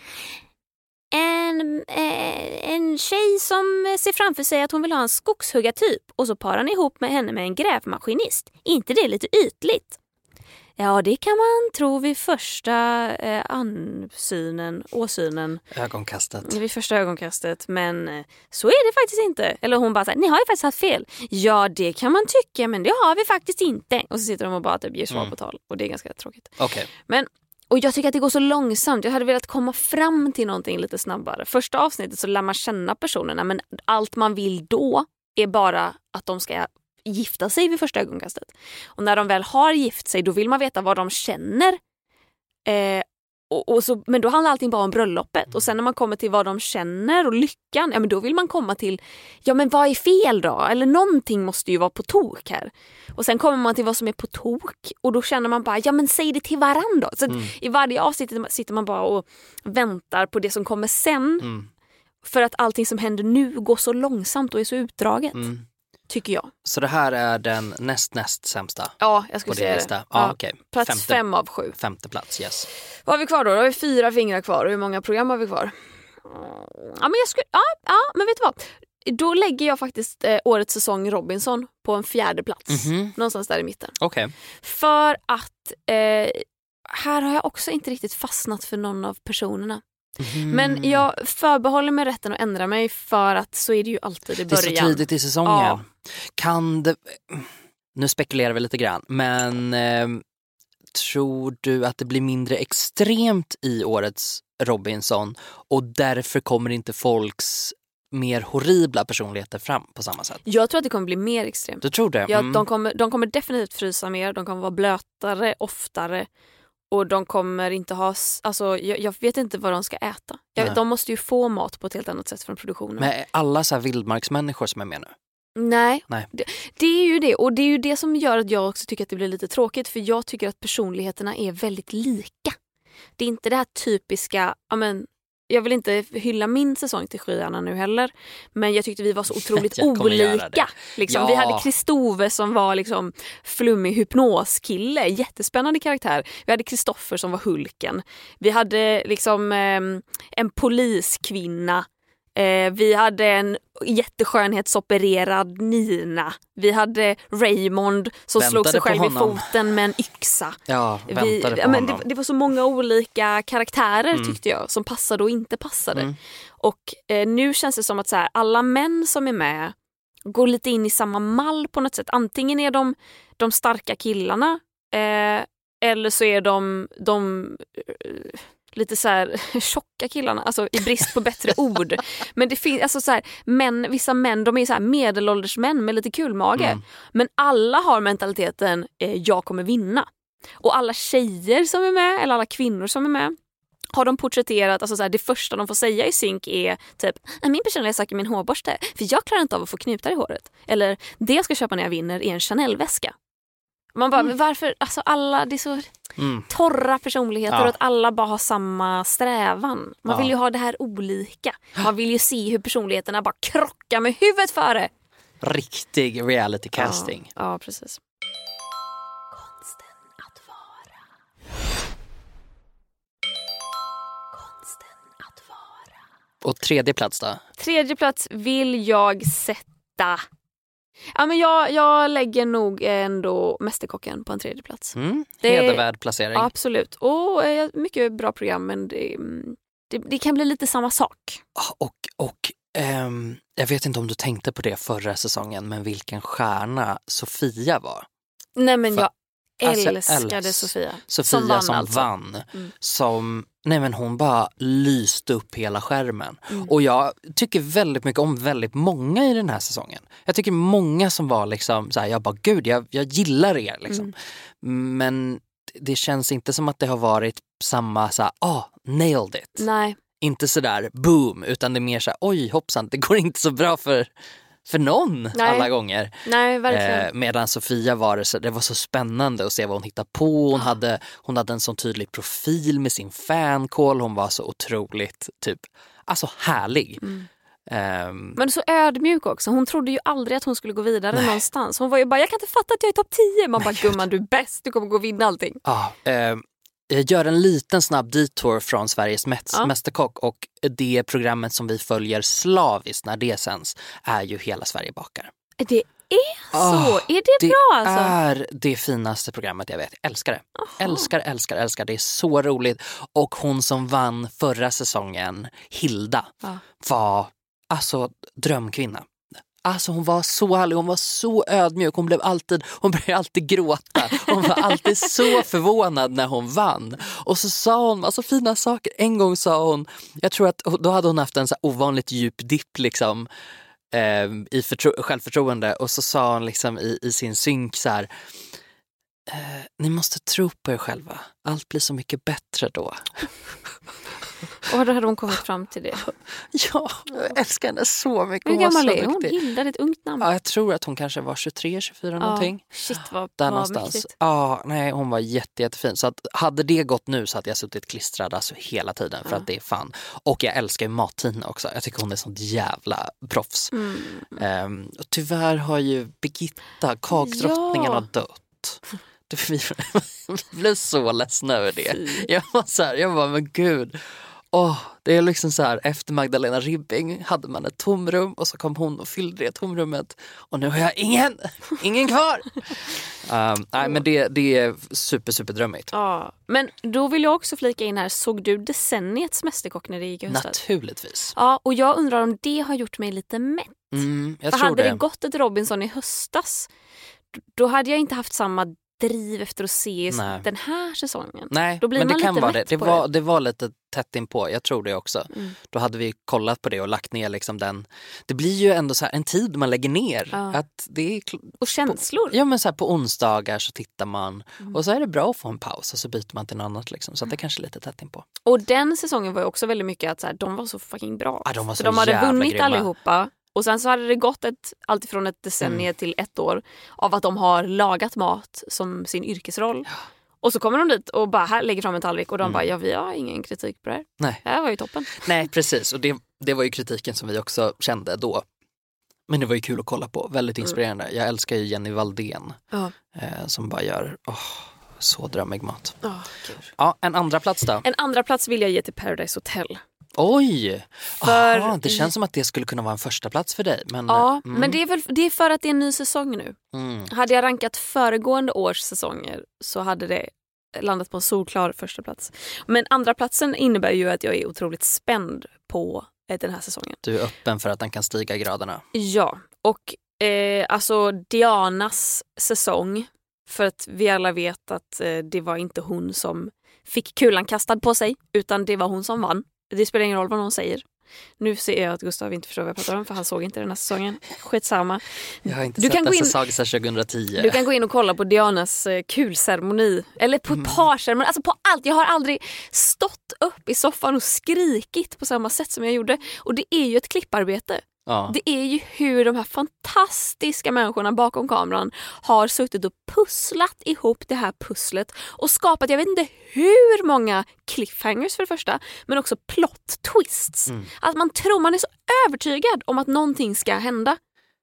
[SPEAKER 2] En, eh, en tjej som ser framför sig att hon vill ha en skogshuggartyp och så parar han ihop med henne med en grävmaskinist. Inte det lite ytligt? Ja, det kan man tro vid första eh, ansynen, åsynen.
[SPEAKER 3] Ögonkastet.
[SPEAKER 2] Vid första ögonkastet, men eh, så är det faktiskt inte. Eller hon bara säger, ni har ju faktiskt haft fel. Ja, det kan man tycka, men det har vi faktiskt inte. Och så sitter de och bara typ ger svar
[SPEAKER 3] Mm.
[SPEAKER 2] på tal. Och det är ganska tråkigt.
[SPEAKER 3] Okej. Okay.
[SPEAKER 2] Men, och jag tycker att det går så långsamt. Jag hade velat komma fram till någonting lite snabbare. Första avsnittet så lär man känna personerna, men allt man vill då är bara att de ska gifta sig vid första ögonkastet. Och när de väl har gift sig, då vill man veta vad de känner. Eh, och, och så, men då handlar allting bara om bröllopet. Och sen när man kommer till vad de känner och lyckan, ja men då vill man komma till, ja men vad är fel då? Eller någonting måste ju vara på tok här. Och sen kommer man till vad som är på tok. Och då känner man bara, ja men säg det till varandra. Så mm. i varje avsnitt sitter man bara och väntar på det som kommer sen. Mm. För att allting som händer nu går så långsamt och är så utdraget. Mm. Tycker jag.
[SPEAKER 3] Så det här är den näst näst sämsta?
[SPEAKER 2] Ja, jag skulle säga det.
[SPEAKER 3] Ja, ja. Okay.
[SPEAKER 2] Plats
[SPEAKER 3] femte,
[SPEAKER 2] fem av sju.
[SPEAKER 3] Femte plats, yes.
[SPEAKER 2] Vad har vi kvar då? Då har vi fyra fingrar kvar. Och hur många program har vi kvar? Ja, men jag skulle... Ja, ja men vet du vad? Då lägger jag faktiskt eh, årets säsong Robinson på en fjärde plats. Mm-hmm. Någonstans där i mitten.
[SPEAKER 3] Okej. Okay.
[SPEAKER 2] För att eh, här har jag också inte riktigt fastnat för någon av personerna. Mm. Men jag förbehåller mig rätten att ändra mig, för att så är det ju alltid i början.
[SPEAKER 3] Det är så tidigt i säsongen. Ja. Kan det... Nu spekulerar vi lite grann, men eh, tror du att det blir mindre extremt i årets Robinson och därför kommer inte folks mer horribla personligheter fram på samma sätt?
[SPEAKER 2] Jag tror att det kommer bli mer extremt.
[SPEAKER 3] Du tror det?
[SPEAKER 2] Ja,
[SPEAKER 3] mm.
[SPEAKER 2] de, kommer, de kommer definitivt frysa mer, de kommer vara blötare oftare. Och de kommer inte ha... Alltså, jag, jag vet inte vad de ska äta. Jag, de måste ju få mat på ett helt annat sätt från produktionen.
[SPEAKER 3] Men är alla så här vildmarksmänniskor som är med nu?
[SPEAKER 2] Nej.
[SPEAKER 3] Nej.
[SPEAKER 2] Det, det är ju det. Och det är ju det som gör att jag också tycker att det blir lite tråkigt. För jag tycker att personligheterna är väldigt lika. Det är inte det här typiska... Amen, jag vill inte hylla min säsong till Skyarna nu heller. Men jag tyckte vi var så otroligt olika. Liksom. Ja. Vi hade Kristove som var liksom flummig hypnoskille. Jättespännande karaktär. Vi hade Kristoffer som var Hulken. Vi hade liksom eh, en poliskvinna. Eh, vi hade en jätteskönhetsopererad Nina. Vi hade Raymond som väntade slog sig själv i foten med en yxa.
[SPEAKER 3] Ja,
[SPEAKER 2] vi,
[SPEAKER 3] på
[SPEAKER 2] ja, men det, det var så många olika karaktärer mm. tyckte jag, som passade och inte passade. Mm. Och eh, nu känns det som att så här, alla män som är med går lite in i samma mall på något sätt. Antingen är de de starka killarna eh, eller så är de de eh, lite så här tjocka killarna, alltså i brist på bättre ord. Men det finns alltså så här, män, vissa män, de är så här medelålders män med lite kul mage. Mm. Men alla har mentaliteten eh, jag kommer vinna. Och alla tjejer som är med, eller alla kvinnor som är med, har de porträtterat, alltså så här, det första de får säga i synk är typ, min personliga sak är min hårborste, för jag klarar inte av att få knutar i håret. Eller, det jag ska köpa när jag vinner är en Chanel-väska. Man bara, mm. men varför, alltså alla, det är så mm. torra personligheter ja. Och att alla bara har samma strävan. Man ja. Vill ju ha det här olika. Man vill ju se hur personligheterna bara krockar med huvudet före.
[SPEAKER 3] Riktig reality casting.
[SPEAKER 2] Ja, ja precis.
[SPEAKER 4] Konsten att vara. Konsten att vara.
[SPEAKER 3] Och tredje plats då?
[SPEAKER 2] Tredje plats vill jag sätta... Ja, men jag, jag lägger nog ändå Mästerkocken på en tredje plats.
[SPEAKER 3] Mm, hedervärd placering.
[SPEAKER 2] Ja, absolut. Och eh, mycket bra program, men det, det, det kan bli lite samma sak.
[SPEAKER 3] Och, och ehm, jag vet inte om du tänkte på det förra säsongen, men vilken stjärna Sofia var.
[SPEAKER 2] Nej, men
[SPEAKER 3] För,
[SPEAKER 2] jag älskade alltså, Sofia.
[SPEAKER 3] Sofia som vann. Som, alltså. vann mm. som Nej men hon bara lyste upp hela skärmen. Mm. Och jag tycker väldigt mycket om väldigt många i den här säsongen. Jag tycker många som var liksom så här, jag bara gud, jag, jag gillar er liksom. Mm. Men det känns inte som att det har varit samma så här, ah, nailed it.
[SPEAKER 2] Nej.
[SPEAKER 3] Inte så där boom, utan det är mer så här, oj hoppsan, det går inte så bra för för någon Nej. alla gånger.
[SPEAKER 2] Nej, verkligen.
[SPEAKER 3] Eh, medan Sofia var det, så, det var så spännande att se vad hon hittade på. Hon, oh. hade, hon hade en sån tydlig profil med sin fancall. Hon var så otroligt typ, alltså härlig. Mm. Um,
[SPEAKER 2] Men så ödmjuk också. Hon trodde ju aldrig att hon skulle gå vidare nej. någonstans. Hon var ju bara, jag kan inte fatta att jag är topp tio. Man bara, gumman du är bäst, du kommer gå och vinna allting.
[SPEAKER 3] Ja, eh, jag gör en liten snabb detour från Sveriges mäts- ja. mästerkock, och det programmet som vi följer slaviskt när det sänds är ju Hela Sverige bakar.
[SPEAKER 2] Det är så?
[SPEAKER 3] Oh,
[SPEAKER 2] är det,
[SPEAKER 3] det
[SPEAKER 2] bra alltså?
[SPEAKER 3] Det är det finaste programmet jag vet. Älskar det. Aha. Älskar, älskar, älskar. Det är så roligt. Och hon som vann förra säsongen, Hilda, ja. var alltså drömkvinna. Alltså hon var så härlig, hon var så ödmjuk, hon blev alltid, hon började alltid gråta. Hon var alltid så förvånad när hon vann. Och så sa hon alltså fina saker. En gång sa hon, jag tror att då hade hon haft en så här ovanligt djup dipp liksom eh, i förtro- självförtroende. Och så sa hon liksom i, i sin synk så här, eh, ni måste tro på er själva. Allt blir så mycket bättre då.
[SPEAKER 2] Och då hade hon kommit fram till det.
[SPEAKER 3] Ja, jag älskar henne så mycket.
[SPEAKER 2] Hur gammal är hon? Hilda, det är ett ungt namn.
[SPEAKER 3] Ja, jag tror att hon kanske var tjugotre, tjugofyra ja, någonting.
[SPEAKER 2] Shit, vad,
[SPEAKER 3] där
[SPEAKER 2] vad
[SPEAKER 3] någonstans.
[SPEAKER 2] mäktigt.
[SPEAKER 3] Ja, nej, hon var jätte, jättefin. Så att hade det gått nu så hade jag suttit klistrad alltså hela tiden för ja. att det är fan. Och jag älskar ju Martina också. Jag tycker hon är sånt jävla proffs. Mm. Um, och tyvärr har ju Birgitta, kakdrottningen, ja. har dött. Vi blev så ledsna över det. Jag var så här, jag var men gud. Åh, det är liksom så här, efter Magdalena Ribbing hade man ett tomrum och så kom hon och fyllde det tomrummet och nu har jag ingen, ingen kvar. um, nej, men det, det är super, super drömmigt.
[SPEAKER 2] Ja, men då vill jag också flika in här, såg du decenniets Mästerkock när det gick i höstas?
[SPEAKER 3] Naturligtvis.
[SPEAKER 2] Ja, och jag undrar om det har gjort mig lite mätt.
[SPEAKER 3] Mm, jag
[SPEAKER 2] För
[SPEAKER 3] tror
[SPEAKER 2] hade
[SPEAKER 3] det.
[SPEAKER 2] det gått ett Robinson i höstas, då hade jag inte haft samma driv efter att se Nej. den här säsongen.
[SPEAKER 3] Nej,
[SPEAKER 2] då blir
[SPEAKER 3] men
[SPEAKER 2] man
[SPEAKER 3] det kan
[SPEAKER 2] lite
[SPEAKER 3] vara det. Det
[SPEAKER 2] på
[SPEAKER 3] var,
[SPEAKER 2] det.
[SPEAKER 3] det var lite tätt inpå, jag tror det också.
[SPEAKER 2] Mm.
[SPEAKER 3] Då hade vi kollat på det och lagt ner liksom den. Det blir ju ändå så här en tid man lägger ner.
[SPEAKER 2] Ja.
[SPEAKER 3] Att det är
[SPEAKER 2] och känslor.
[SPEAKER 3] På, ja, men så här på onsdagar så tittar man
[SPEAKER 2] mm.
[SPEAKER 3] och så är det bra att få en paus och så byter man till något annat liksom. Så att det kanske är lite tätt inpå.
[SPEAKER 2] Och den säsongen var ju också väldigt mycket att så här, de var så fucking bra.
[SPEAKER 3] Ja, de var så,
[SPEAKER 2] så de hade vunnit
[SPEAKER 3] grymma.
[SPEAKER 2] allihopa. Och sen så hade det gått ett, alltifrån ett decennium mm. till ett år av att de har lagat mat som sin yrkesroll.
[SPEAKER 3] Ja.
[SPEAKER 2] Och så kommer de dit och bara här lägger fram en tallrik och de
[SPEAKER 3] mm.
[SPEAKER 2] bara, ja vi har ingen kritik på det här.
[SPEAKER 3] Nej.
[SPEAKER 2] Det här var ju toppen.
[SPEAKER 3] Nej, precis. Och det, det var ju kritiken som vi också kände då. Men det var ju kul att kolla på. Väldigt inspirerande. Mm. Jag älskar ju Jenny Valdén
[SPEAKER 2] ja.
[SPEAKER 3] eh, som bara gör oh, så drömmig mat.
[SPEAKER 2] Oh,
[SPEAKER 3] ja, en andra plats då?
[SPEAKER 2] En andra plats vill jag ge till Paradise Hotel.
[SPEAKER 3] Oj!
[SPEAKER 2] För...
[SPEAKER 3] Aha, det känns som att det skulle kunna vara en första plats för dig. Men,
[SPEAKER 2] ja,
[SPEAKER 3] mm.
[SPEAKER 2] men det är, väl, det är för att det är en ny säsong nu.
[SPEAKER 3] Mm.
[SPEAKER 2] Hade jag rankat föregående års säsonger så hade det landat på en solklar första plats. Men andra platsen innebär ju att jag är otroligt spänd på den här säsongen.
[SPEAKER 3] Du är öppen för att den kan stiga i graderna.
[SPEAKER 2] Ja, och eh, alltså Dianas säsong, för att vi alla vet att eh, det var inte hon som fick kulan kastad på sig, utan det var hon som vann. Det spelar ingen roll vad någon säger. Nu ser jag att Gustav inte förstår vad jag pratar om, för han såg inte den här säsongen. Skitsamma.
[SPEAKER 3] Jag har inte
[SPEAKER 2] du
[SPEAKER 3] sett
[SPEAKER 2] kan
[SPEAKER 3] en
[SPEAKER 2] gå in,
[SPEAKER 3] säsong sedan tjugohundratio.
[SPEAKER 2] Du kan gå in och kolla på Dianas eh, kulceremoni. Eller på mm. parceremoni. Alltså på allt. Jag har aldrig stått upp i soffan och skrikit på samma sätt som jag gjorde. Och det är ju ett klipparbete.
[SPEAKER 3] Ja.
[SPEAKER 2] Det är ju hur de här fantastiska människorna bakom kameran har suttit och pusslat ihop det här pusslet och skapat, jag vet inte hur många cliffhangers för det första, men också plot twists. Mm. Att man tror, man är så övertygad om att någonting ska hända.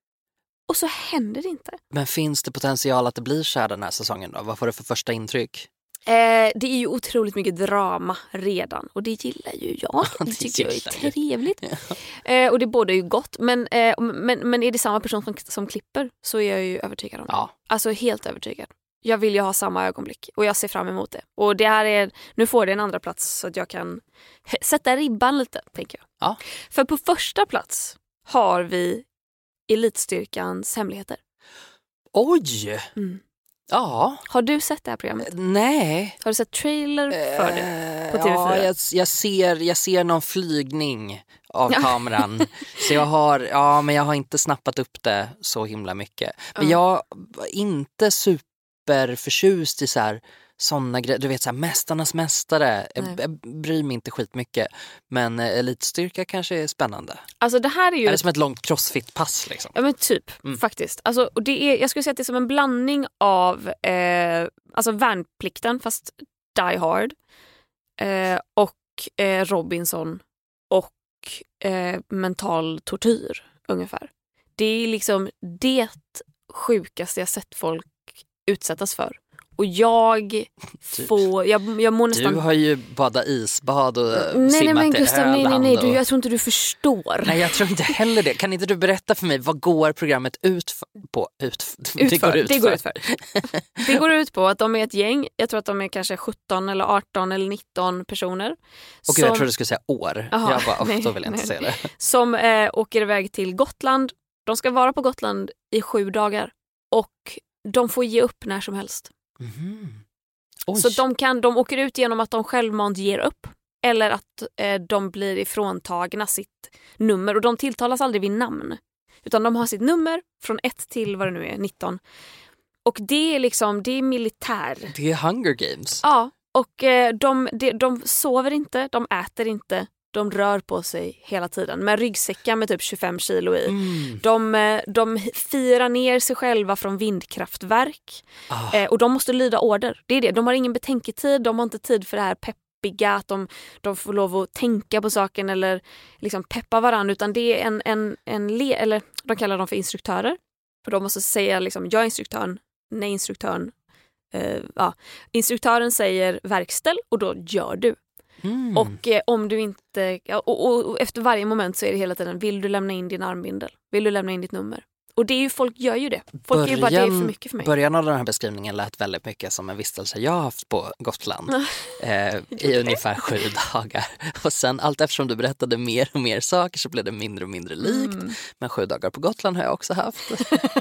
[SPEAKER 2] Och så händer det inte.
[SPEAKER 3] Men finns det potential att det blir så här den här säsongen då? Vad får du för första intryck?
[SPEAKER 2] Eh, det är ju otroligt mycket drama redan. Och det gillar ju jag. Det, det tycker jag är trevligt. Ja. Eh, och det båda är ju gott. Men, eh, men, men är det samma person som, som klipper så är jag ju övertygad om det.
[SPEAKER 3] Ja.
[SPEAKER 2] Alltså helt övertygad. Jag vill ju ha samma ögonblick. Och jag ser fram emot det. Och det här är, nu får det en andra plats så att jag kan sätta ribban lite, tänker jag.
[SPEAKER 3] Ja.
[SPEAKER 2] För på första plats har vi Elitstyrkans hemligheter.
[SPEAKER 3] Oj!
[SPEAKER 2] Mm.
[SPEAKER 3] Ja.
[SPEAKER 2] Har du sett det här programmet?
[SPEAKER 3] Nej.
[SPEAKER 2] Har du sett trailer för det på T V fyra?
[SPEAKER 3] Ja, jag, jag, ser, jag ser någon flygning av kameran. Så jag har, ja, men jag har inte snappat upp det så himla mycket. Men mm. jag var inte superförtjust i så här såna grejer, du vet så här, mästarnas mästare. Jag, jag bryr mig inte skitmycket. Men eh, elitstyrka kanske är spännande.
[SPEAKER 2] Alltså det här är ju...
[SPEAKER 3] Är det som ett långt crossfit-pass liksom?
[SPEAKER 2] Ja men typ, mm. faktiskt. Alltså, och det är, jag skulle säga att det är som en blandning av eh, alltså värnplikten, fast Die Hard. Eh, och eh, Robinson. Och eh, mental tortyr, ungefär. Det är liksom det sjukaste jag sett folk utsättas för. Och jag får, jag, jag mår nästan...
[SPEAKER 3] Du har ju badat isbad och
[SPEAKER 2] nej,
[SPEAKER 3] simmat
[SPEAKER 2] nej, men Gustav,
[SPEAKER 3] i
[SPEAKER 2] nej, nej, nej,
[SPEAKER 3] och...
[SPEAKER 2] du, jag tror inte du förstår.
[SPEAKER 3] Nej, jag tror inte heller det. Kan inte du berätta för mig, vad går programmet ut på? Ut,
[SPEAKER 2] utför.
[SPEAKER 3] Det går ut
[SPEAKER 2] det går ut för. Det går ut på att de är ett gäng, jag tror att de är kanske sjutton eller arton eller nitton personer.
[SPEAKER 3] Och
[SPEAKER 2] som...
[SPEAKER 3] jag tror du skulle säga år. Aha, jag bara, nej, då vill jag inte säga det.
[SPEAKER 2] Som eh, åker iväg till Gotland. De ska vara på Gotland i sju dagar. Och de får ge upp när som helst.
[SPEAKER 3] Mm.
[SPEAKER 2] Så de, kan, de åker ut genom att de självmant ger upp. Eller att eh, de blir ifråntagna sitt nummer. Och de tilltalas aldrig vid namn. Utan de har sitt nummer från ett till vad det nu är, nitton. Och det är liksom, det är militär.
[SPEAKER 3] Det är Hunger Games.
[SPEAKER 2] Ja, och eh, de, de, de sover inte, de äter inte. De rör på sig hela tiden med ryggsäckar med typ tjugofem kilo i. Mm. De, de firar ner sig själva från vindkraftverk. Ah. Eh, och de måste lyda order. Det är det. De har ingen betänketid. De har inte tid för det här peppiga. Att de, de får lov att tänka på saken eller liksom peppa varandra. Utan det är en, en, en le, eller de kallar dem för instruktörer. För de måste säga liksom, jag är instruktören, nej instruktören. Eh, ja. Instruktören säger verkställ och då gör du. Mm. Och eh, om du inte och, och, och efter varje moment så är det hela tiden, vill du lämna in din armbindel, vill du lämna in ditt nummer, och det är ju, folk gör ju det, folk början, är ju bara, det är för mycket för mig.
[SPEAKER 3] Början av den här beskrivningen lät väldigt mycket som en vistelse jag har haft på Gotland eh, i ungefär sju dagar, och sen allt eftersom du berättade mer och mer saker så blev det mindre och mindre likt. Mm. Men sju dagar på Gotland har jag också haft.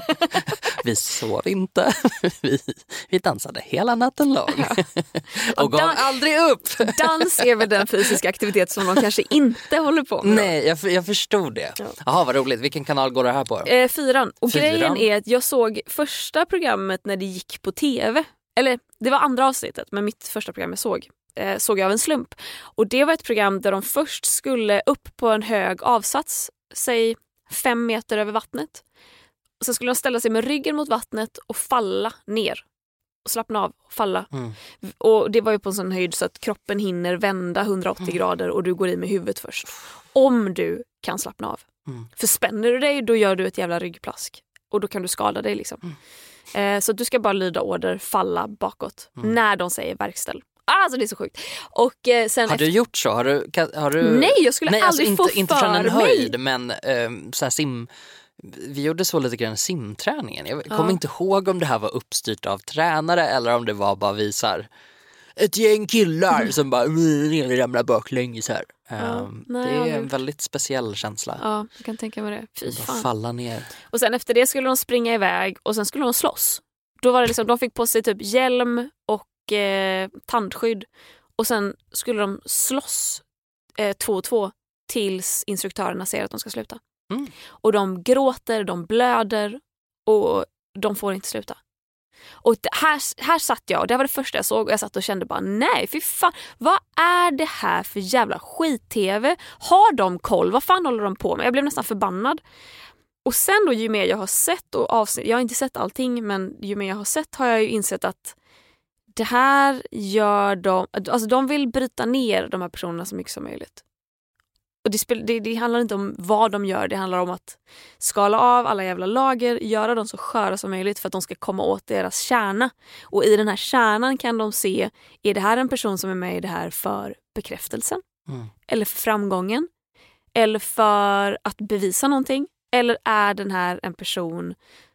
[SPEAKER 3] Vi sov inte. Vi, vi dansade hela natten lång. Ja. Och, och gav aldrig upp.
[SPEAKER 2] Dans är väl den fysiska aktivitet som de kanske inte håller på med.
[SPEAKER 3] Nej, jag, jag förstod det. Jaha, ja. Vad roligt. Vilken kanal går det här på?
[SPEAKER 2] Eh, fyran. Och
[SPEAKER 3] fyran.
[SPEAKER 2] Grejen är att jag såg första programmet när det gick på tv. Eller det var andra avsnittet, men mitt första program jag såg. Eh, såg jag av en slump. Och det var ett program där de först skulle upp på en hög avsats. Säg fem meter över vattnet. Och sen skulle de ställa sig med ryggen mot vattnet och falla ner. Och slappna av och falla. Mm. Och det var ju på en sån höjd så att kroppen hinner vända hundraåttio mm. grader och du går i med huvudet först. Om du kan slappna av. Mm. För spänner du dig, då gör du ett jävla ryggplask. Och då kan du skada dig liksom. Mm. Eh, så du ska bara lyda order, falla bakåt. Mm. När de säger verkställ. Alltså det är så sjukt. Och, eh, sen
[SPEAKER 3] har
[SPEAKER 2] efter...
[SPEAKER 3] du gjort så? Har du, har du...
[SPEAKER 2] Nej, jag skulle Nej, aldrig
[SPEAKER 3] alltså,
[SPEAKER 2] få
[SPEAKER 3] inte, inte
[SPEAKER 2] för
[SPEAKER 3] från en
[SPEAKER 2] mig.
[SPEAKER 3] höjd, men eh, så här sim... Vi gjorde så lite grann simträningen. Jag kommer ja. inte ihåg om det här var uppstyrt av tränare eller om det var bara visar ett gäng killar mm. som bara ramlar baklänges här.
[SPEAKER 2] Ja,
[SPEAKER 3] um,
[SPEAKER 2] nej,
[SPEAKER 3] det är
[SPEAKER 2] aldrig.
[SPEAKER 3] en väldigt speciell känsla.
[SPEAKER 2] Ja, jag kan tänka mig det. Fy fan.
[SPEAKER 3] Falla ner.
[SPEAKER 2] Och sen efter det skulle de springa iväg och sen skulle de slåss. Då var det liksom, de fick på sig typ hjälm och eh, tandskydd. Och sen skulle de slåss eh, två och två tills instruktörerna säger att de ska sluta. Mm. Och de gråter, de blöder och de får inte sluta. Och det, här, här satt jag, och det var det första jag såg, och jag satt och kände bara nej, fy fan, vad är det här för jävla skit-tv? Har de koll? Vad fan håller de på med? Jag blev nästan förbannad. Och sen då, ju mer jag har sett och avsnitt, jag har inte sett allting, men ju mer jag har sett har jag ju insett att det här gör de, alltså de vill bryta ner de här personerna så mycket som möjligt. Och det, spel, det, det handlar inte om vad de gör, det handlar om att skala av alla jävla lager, göra dem så sköra som möjligt för att de ska komma åt deras kärna. Och i den här kärnan kan de se, är det här en person som är med i det här för bekräftelsen? Mm. Eller för framgången? Eller för att bevisa någonting? Eller är den här en person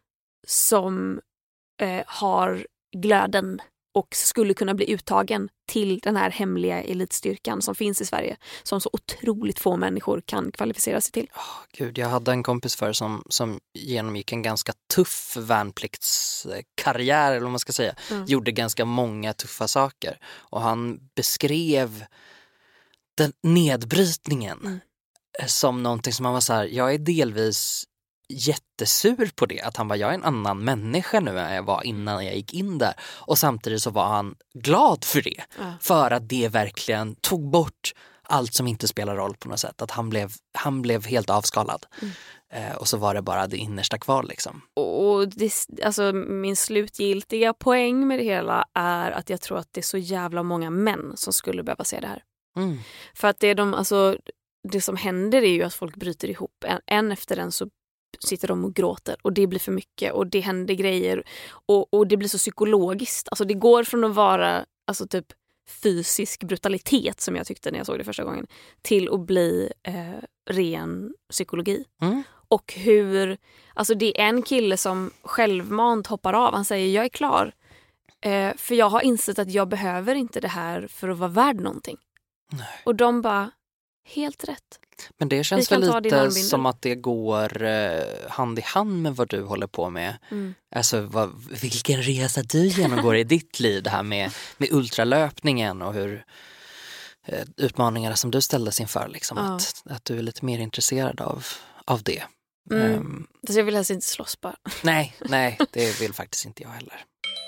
[SPEAKER 2] som eh, har glöden och skulle kunna bli uttagen till den här hemliga elitstyrkan som finns i Sverige, som så otroligt få människor kan kvalificera sig till.
[SPEAKER 3] Oh, Gud, jag hade en kompis för som, som genomgick en ganska tuff värnpliktskarriär, eller vad man ska säga. Mm. Gjorde ganska många tuffa saker. Och han beskrev den nedbrytningen mm. som någonting som han var så här, jag är delvis jättesur på det, att han var jag är en annan människa nu än jag var innan jag gick in där, och samtidigt så var han glad för det, ja. För att det verkligen tog bort allt som inte spelar roll på något sätt, att han blev, han blev helt avskalad mm. eh, och så var det bara det innersta kvar liksom.
[SPEAKER 2] Och det, alltså, min slutgiltiga poäng med det hela är att jag tror att det är så jävla många män som skulle behöva se det här. Mm. För att det, är de, alltså, det som händer är ju att folk bryter ihop, en, en efter en så sitter de och gråter och det blir för mycket och det händer grejer och, och det blir så psykologiskt. Alltså det går från att vara alltså typ fysisk brutalitet som jag tyckte när jag såg det första gången till att bli eh, ren psykologi.
[SPEAKER 3] Mm.
[SPEAKER 2] Och hur, alltså det är en kille som självmant hoppar av. Han säger jag är klar. Eh, för jag har insett att jag behöver inte det här för att vara värd någonting.
[SPEAKER 3] Nej.
[SPEAKER 2] Och de bara, helt rätt.
[SPEAKER 3] Men det känns
[SPEAKER 2] Vi kan
[SPEAKER 3] väl
[SPEAKER 2] ta din
[SPEAKER 3] lite
[SPEAKER 2] armbindel.
[SPEAKER 3] som att det går eh, hand i hand med vad du håller på med.
[SPEAKER 2] Mm.
[SPEAKER 3] Alltså vad, vilken resa du genomgår i ditt liv, det här med, med ultralöpningen och hur eh, utmaningarna som du ställdes inför. Liksom,
[SPEAKER 2] Ja.
[SPEAKER 3] att, att du är lite mer intresserad av, av det.
[SPEAKER 2] Mm.
[SPEAKER 3] Ehm,
[SPEAKER 2] Så jag vill helst inte slåss bara.
[SPEAKER 3] nej, nej, det vill faktiskt inte jag heller.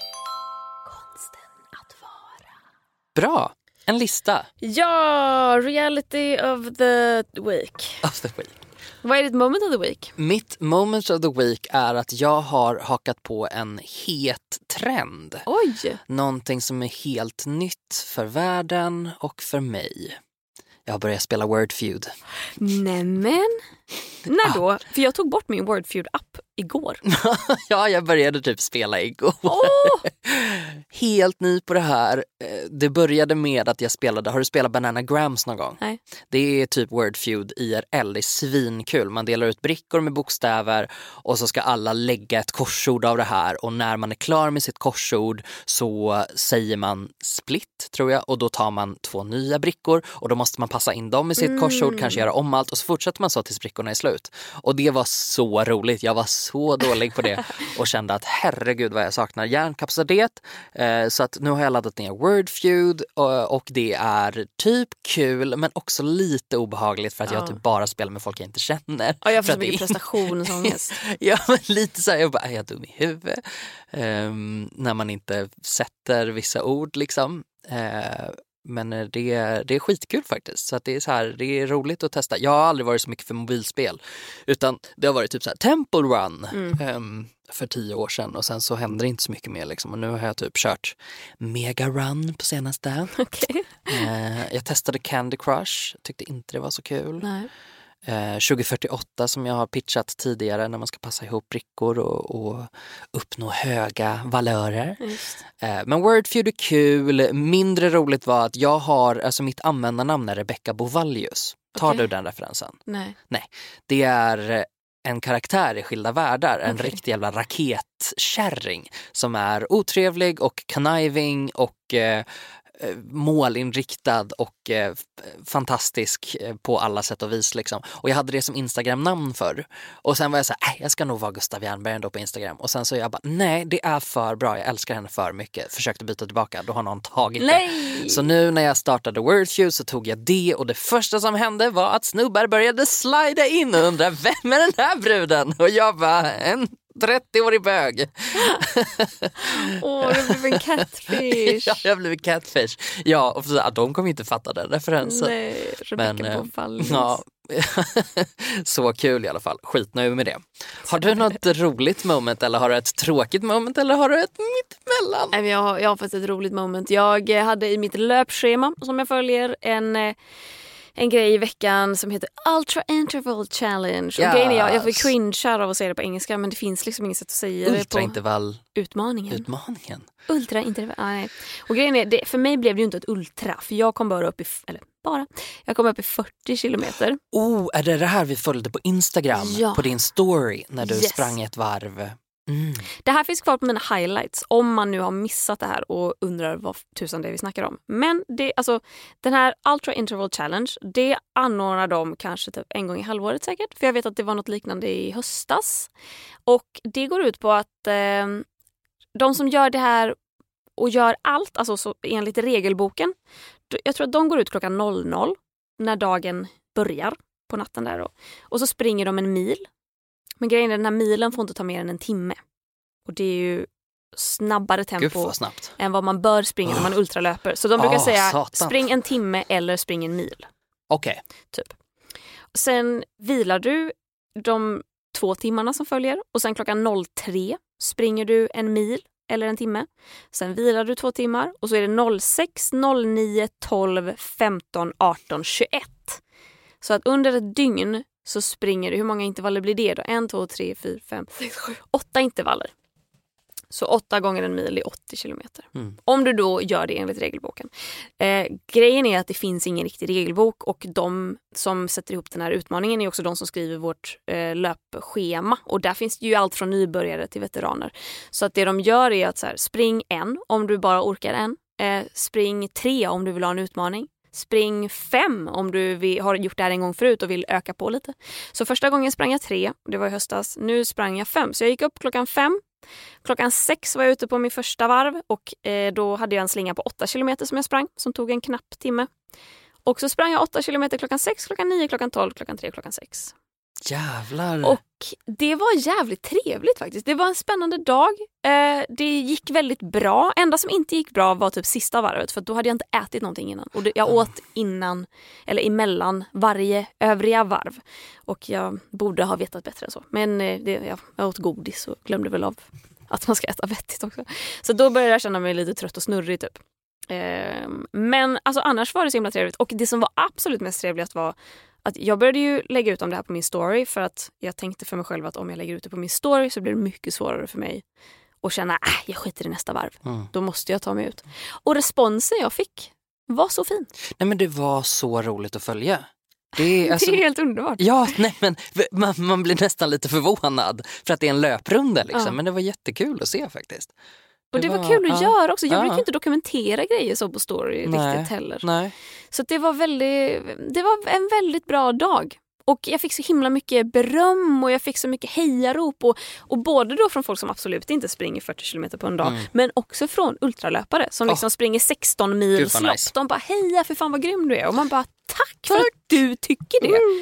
[SPEAKER 1] Konsten att vara.
[SPEAKER 3] Bra, en lista
[SPEAKER 2] Ja, reality of the week.
[SPEAKER 3] of the week.
[SPEAKER 2] Vad är ditt moment of the week?
[SPEAKER 3] Mitt moment of the week är att jag har hakat på en het trend.
[SPEAKER 2] Oj!
[SPEAKER 3] Någonting som är helt nytt för världen och för mig. Jag har börjat spela Wordfeud.
[SPEAKER 2] Nämen. När då? För jag tog bort min Wordfeud-app igår.
[SPEAKER 3] Ja, jag började typ spela igår.
[SPEAKER 2] Åh!
[SPEAKER 3] Helt ny på det här. Det började med att jag spelade, har du spelat Bananagrams någon gång?
[SPEAKER 2] Nej.
[SPEAKER 3] Det är typ Wordfeud I R L, det är svinkul. Man delar ut brickor med bokstäver och så ska alla lägga ett korsord av det här. Och när man är klar med sitt korsord så säger man split, tror jag. Och då tar man två nya brickor och då måste man passa in dem i sitt
[SPEAKER 2] Mm.
[SPEAKER 3] korsord, kanske göra om allt och så fortsätter man så tills brickorna är slut. Och det var så roligt, jag var så dålig på det och kände att herregud vad jag saknar hjärnkapacitet. Eh, så att nu har jag laddat ner Wordfeud och, och det är typ kul men också lite obehagligt för att
[SPEAKER 2] Ja.
[SPEAKER 3] jag typ bara spelar med folk jag inte känner.
[SPEAKER 2] Ja, jag
[SPEAKER 3] För
[SPEAKER 2] får så
[SPEAKER 3] att
[SPEAKER 2] mycket
[SPEAKER 3] det-
[SPEAKER 2] prestationsångest.
[SPEAKER 3] Ja, men lite så här, jag bara, är jag dum i huvudet? Ehm, när man inte sätter vissa ord liksom. Ehm, men det, det är skitkul faktiskt. Så att det är så här, det är roligt att testa. Jag har aldrig varit så mycket för mobilspel. Utan det har varit typ så här Temple Run
[SPEAKER 2] Mm.
[SPEAKER 3] ehm, för tio år sedan. Och sen så händer det inte så mycket mer liksom. Och nu har jag typ kört Mega Run på senaste.
[SPEAKER 2] Okej.
[SPEAKER 3] Ehm, jag testade Candy Crush. Tyckte inte det var så kul.
[SPEAKER 2] Nej.
[SPEAKER 3] Eh, tjugo fyrtioåtta som jag har pitchat tidigare när man ska passa ihop brickor och, och uppnå höga valörer.
[SPEAKER 2] Just.
[SPEAKER 3] Eh, men Wordfeud är kul. Mindre roligt var att jag har, alltså mitt användarnamn är Rebecca Bovallius. Tar
[SPEAKER 2] Okej.
[SPEAKER 3] du den referensen?
[SPEAKER 2] Nej.
[SPEAKER 3] Det är en karaktär i Skilda världar, en
[SPEAKER 2] Okej.
[SPEAKER 3] riktig jävla raketkärring som är otrevlig och conniving och eh, målinriktad och eh, fantastisk eh, på alla sätt och vis liksom. Och jag hade det som Instagram-namn förr. Och sen var jag så här, äh, jag ska nog vara Gustav Jernberg ändå på Instagram. Och sen så jag bara, nej det är för bra, jag älskar henne för mycket. Försökte byta tillbaka, då har någon tagit
[SPEAKER 2] Nej!
[SPEAKER 3] det. Så nu när jag startade Wordfeud så tog jag det och det första som hände var att snubbar började slida in och undra, vem är den här bruden? Och jag bara, en trettio-årig bög.
[SPEAKER 2] Åh, du blev en catfish.
[SPEAKER 3] Ja, jag har blivit catfish. Ja, och så, de kommer inte fatta den referensen.
[SPEAKER 2] Nej, Rebecca
[SPEAKER 3] Men, eh,
[SPEAKER 2] Bovallius.
[SPEAKER 3] Ja, så kul i alla fall. Skitnöjd med det. Har du något roligt moment eller har du ett tråkigt moment eller har du ett mittemellan?
[SPEAKER 2] Nej, men Jag har, jag har faktiskt ett roligt moment. Jag eh, hade i mitt löpschema som jag följer en, eh, en grej i veckan som heter Ultra Interval Challenge. Och
[SPEAKER 3] Yes.
[SPEAKER 2] grejen är, jag, jag får cringe av att säga det på engelska, men det finns liksom inget sätt att säga det på
[SPEAKER 3] Ultraintervall
[SPEAKER 2] utmaningen.
[SPEAKER 3] utmaningen.
[SPEAKER 2] Ultra intervall. Ah, nej. Och grejen är, det, för mig blev det ju inte ett ultra, för jag kom bara upp i, eller bara, jag kom upp i fyrtio kilometer.
[SPEAKER 3] Oh, är det det här vi följde på Instagram?
[SPEAKER 2] Ja.
[SPEAKER 3] På din story när du
[SPEAKER 2] Yes.
[SPEAKER 3] sprang ett varv? Mm.
[SPEAKER 2] Det här finns kvar på mina highlights om man nu har missat det här och undrar vad tusan det är vi snackar om. Men det, alltså, den här Ultra Interval Challenge, det anordnar de kanske typ en gång i halvåret säkert. För jag vet att det var något liknande i höstas. Och det går ut på att eh, de som gör det här och gör allt, alltså så enligt regelboken, jag tror att de går ut klockan noll noll när dagen börjar på natten där då. Och så springer de en mil. Men grejen är, den här milen får inte ta mer än en timme. Och det är ju snabbare
[SPEAKER 3] Gud
[SPEAKER 2] tempo
[SPEAKER 3] vad snabbt.
[SPEAKER 2] än vad man bör springa när man ultralöper. Så de brukar
[SPEAKER 3] Ah,
[SPEAKER 2] säga
[SPEAKER 3] satan.
[SPEAKER 2] spring en timme eller spring en mil.
[SPEAKER 3] Okej.
[SPEAKER 2] Typ. Sen vilar du de två timmarna som följer. Och sen klockan noll tre springer du en mil eller en timme. Sen vilar du två timmar. Och så är det noll sex, noll nio, tolv, femton, arton, tjugoett. Så att under ett dygn så springer du, hur många intervaller blir det då? En, två, tre, fyra, fem, sex, sju, åtta intervaller. Så åtta gånger en mil är åttio kilometer. Mm. Om du då gör det enligt regelboken. Eh, grejen är att det finns ingen riktig regelbok och de som sätter ihop den här utmaningen är också de som skriver vårt eh, löpschema. Och där finns det ju allt från nybörjare till veteraner. Så att det de gör är att så här, spring en om du bara orkar en. Eh, spring tre om du vill ha en utmaning. Spring fem om du vill, har gjort det här en gång förut och vill öka på lite. Så första gången sprang jag tre, det var i höstas. Nu sprang jag fem. Så jag gick upp klockan fem. Klockan sex var jag ute på min första varv och eh, då hade jag en slinga på åtta kilometer som jag sprang, som tog en knapp timme. Och så sprang jag åtta kilometer klockan sex, klockan nio, klockan tolv, klockan tre, klockan sex.
[SPEAKER 3] Jävlar!
[SPEAKER 2] Och det var jävligt trevligt faktiskt. Det var en spännande dag. Eh, det gick väldigt bra. Enda som inte gick bra var typ sista varvet, för då hade jag inte ätit någonting innan. Och det, jag åt innan, eller emellan varje övriga varv. Och jag borde ha vetat bättre än så. Men eh, det, jag, jag åt godis och glömde väl av att man ska äta vettigt också. Så då började jag känna mig lite trött och snurrig typ. Eh, men alltså annars var det så himla trevligt. Och det som var absolut mest trevligt var att jag började ju lägga ut om det här på min story, för att jag tänkte för mig själv att om jag lägger ut det på min story så blir det mycket svårare för mig att känna att äh, jag skiter i nästa varv. Mm. Då måste jag ta mig ut. Och responsen jag fick var så fin.
[SPEAKER 3] Nej, men det var så roligt att följa. Det är, alltså,
[SPEAKER 2] det är helt underbart.
[SPEAKER 3] Ja, nej, men man, man blir nästan lite förvånad för att det är en löprunda liksom. Ja. Men det var jättekul att se faktiskt.
[SPEAKER 2] Och det var, var kul att ja, göra också. Jag ja. brukar inte dokumentera grejer så på story nej, riktigt heller.
[SPEAKER 3] Nej.
[SPEAKER 2] Så det var väldigt, det var en väldigt bra dag. Och jag fick så himla mycket beröm och jag fick så mycket hejarop. Och, och både då från folk som absolut inte springer fyrtio kilometer på en dag. Mm. Men också från ultralöpare som oh. liksom springer sexton mil slopp. Nice. De bara, heja för fan vad grym du är. Och man bara, tack, tack. för att du tycker det. Mm.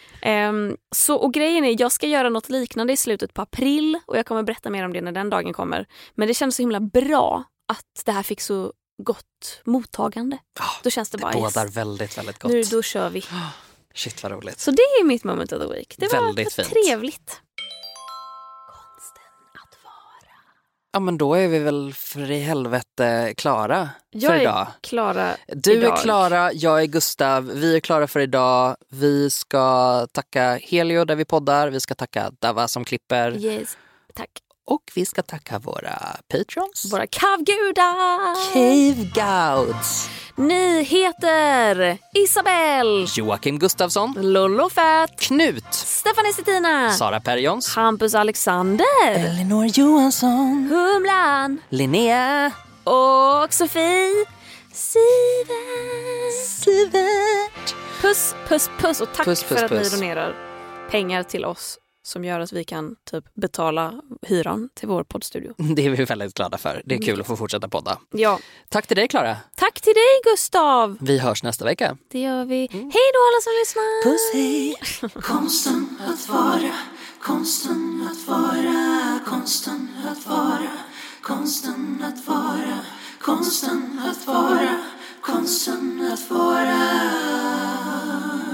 [SPEAKER 2] Um, så, och grejen är, jag ska göra något liknande i slutet på april och jag kommer berätta mer om det när den dagen kommer. Men det känns så himla bra att det här fick så gott mottagande. Oh, då känns det, det bara
[SPEAKER 3] bådar
[SPEAKER 2] yes.
[SPEAKER 3] väldigt, väldigt gott.
[SPEAKER 2] Nu då kör vi.
[SPEAKER 3] Oh, shit vad roligt.
[SPEAKER 2] Så det är mitt moment of the week. Det var,
[SPEAKER 3] väldigt
[SPEAKER 2] var
[SPEAKER 3] fint.
[SPEAKER 2] Trevligt.
[SPEAKER 3] Ja, men då är vi väl för i helvete klara
[SPEAKER 2] jag
[SPEAKER 3] för idag.
[SPEAKER 2] Är klara
[SPEAKER 3] du
[SPEAKER 2] idag.
[SPEAKER 3] är Klara, jag är Gustav. Vi är klara för idag. Vi ska tacka Helio där vi poddar. Vi ska tacka Dava som klipper.
[SPEAKER 2] Yes, tack.
[SPEAKER 3] Och vi ska tacka våra patrons.
[SPEAKER 2] Våra kavgudar.
[SPEAKER 3] Cave Gouds.
[SPEAKER 2] Ni heter Isabel,
[SPEAKER 3] Joakim Gustafsson,
[SPEAKER 2] Lollo Fett,
[SPEAKER 3] Knut,
[SPEAKER 2] Stefanie Stettina,
[SPEAKER 3] Sara Perjons,
[SPEAKER 2] Hampus Alexander,
[SPEAKER 3] Elinor Johansson,
[SPEAKER 2] Humlan,
[SPEAKER 3] Linnea
[SPEAKER 2] och Sofie Sivert.
[SPEAKER 3] Sivert.
[SPEAKER 2] Puss, puss, puss och tack
[SPEAKER 3] puss, puss,
[SPEAKER 2] för att
[SPEAKER 3] puss.
[SPEAKER 2] ni donerar pengar till oss som gör att vi kan typ betala hyran till vår poddstudio.
[SPEAKER 3] Det är vi väldigt glada för. Det är kul att få fortsätta podda.
[SPEAKER 2] Ja.
[SPEAKER 3] Tack till dig, Klara.
[SPEAKER 2] Tack till dig, Gustav.
[SPEAKER 3] Vi hörs nästa vecka.
[SPEAKER 2] Det gör vi. Mm. Hej då alla som lyssnar.
[SPEAKER 3] Puss, hej.
[SPEAKER 4] Konsten att vara, konsten att vara, konsten att vara, konsten att vara, konsten att vara, konsten att vara.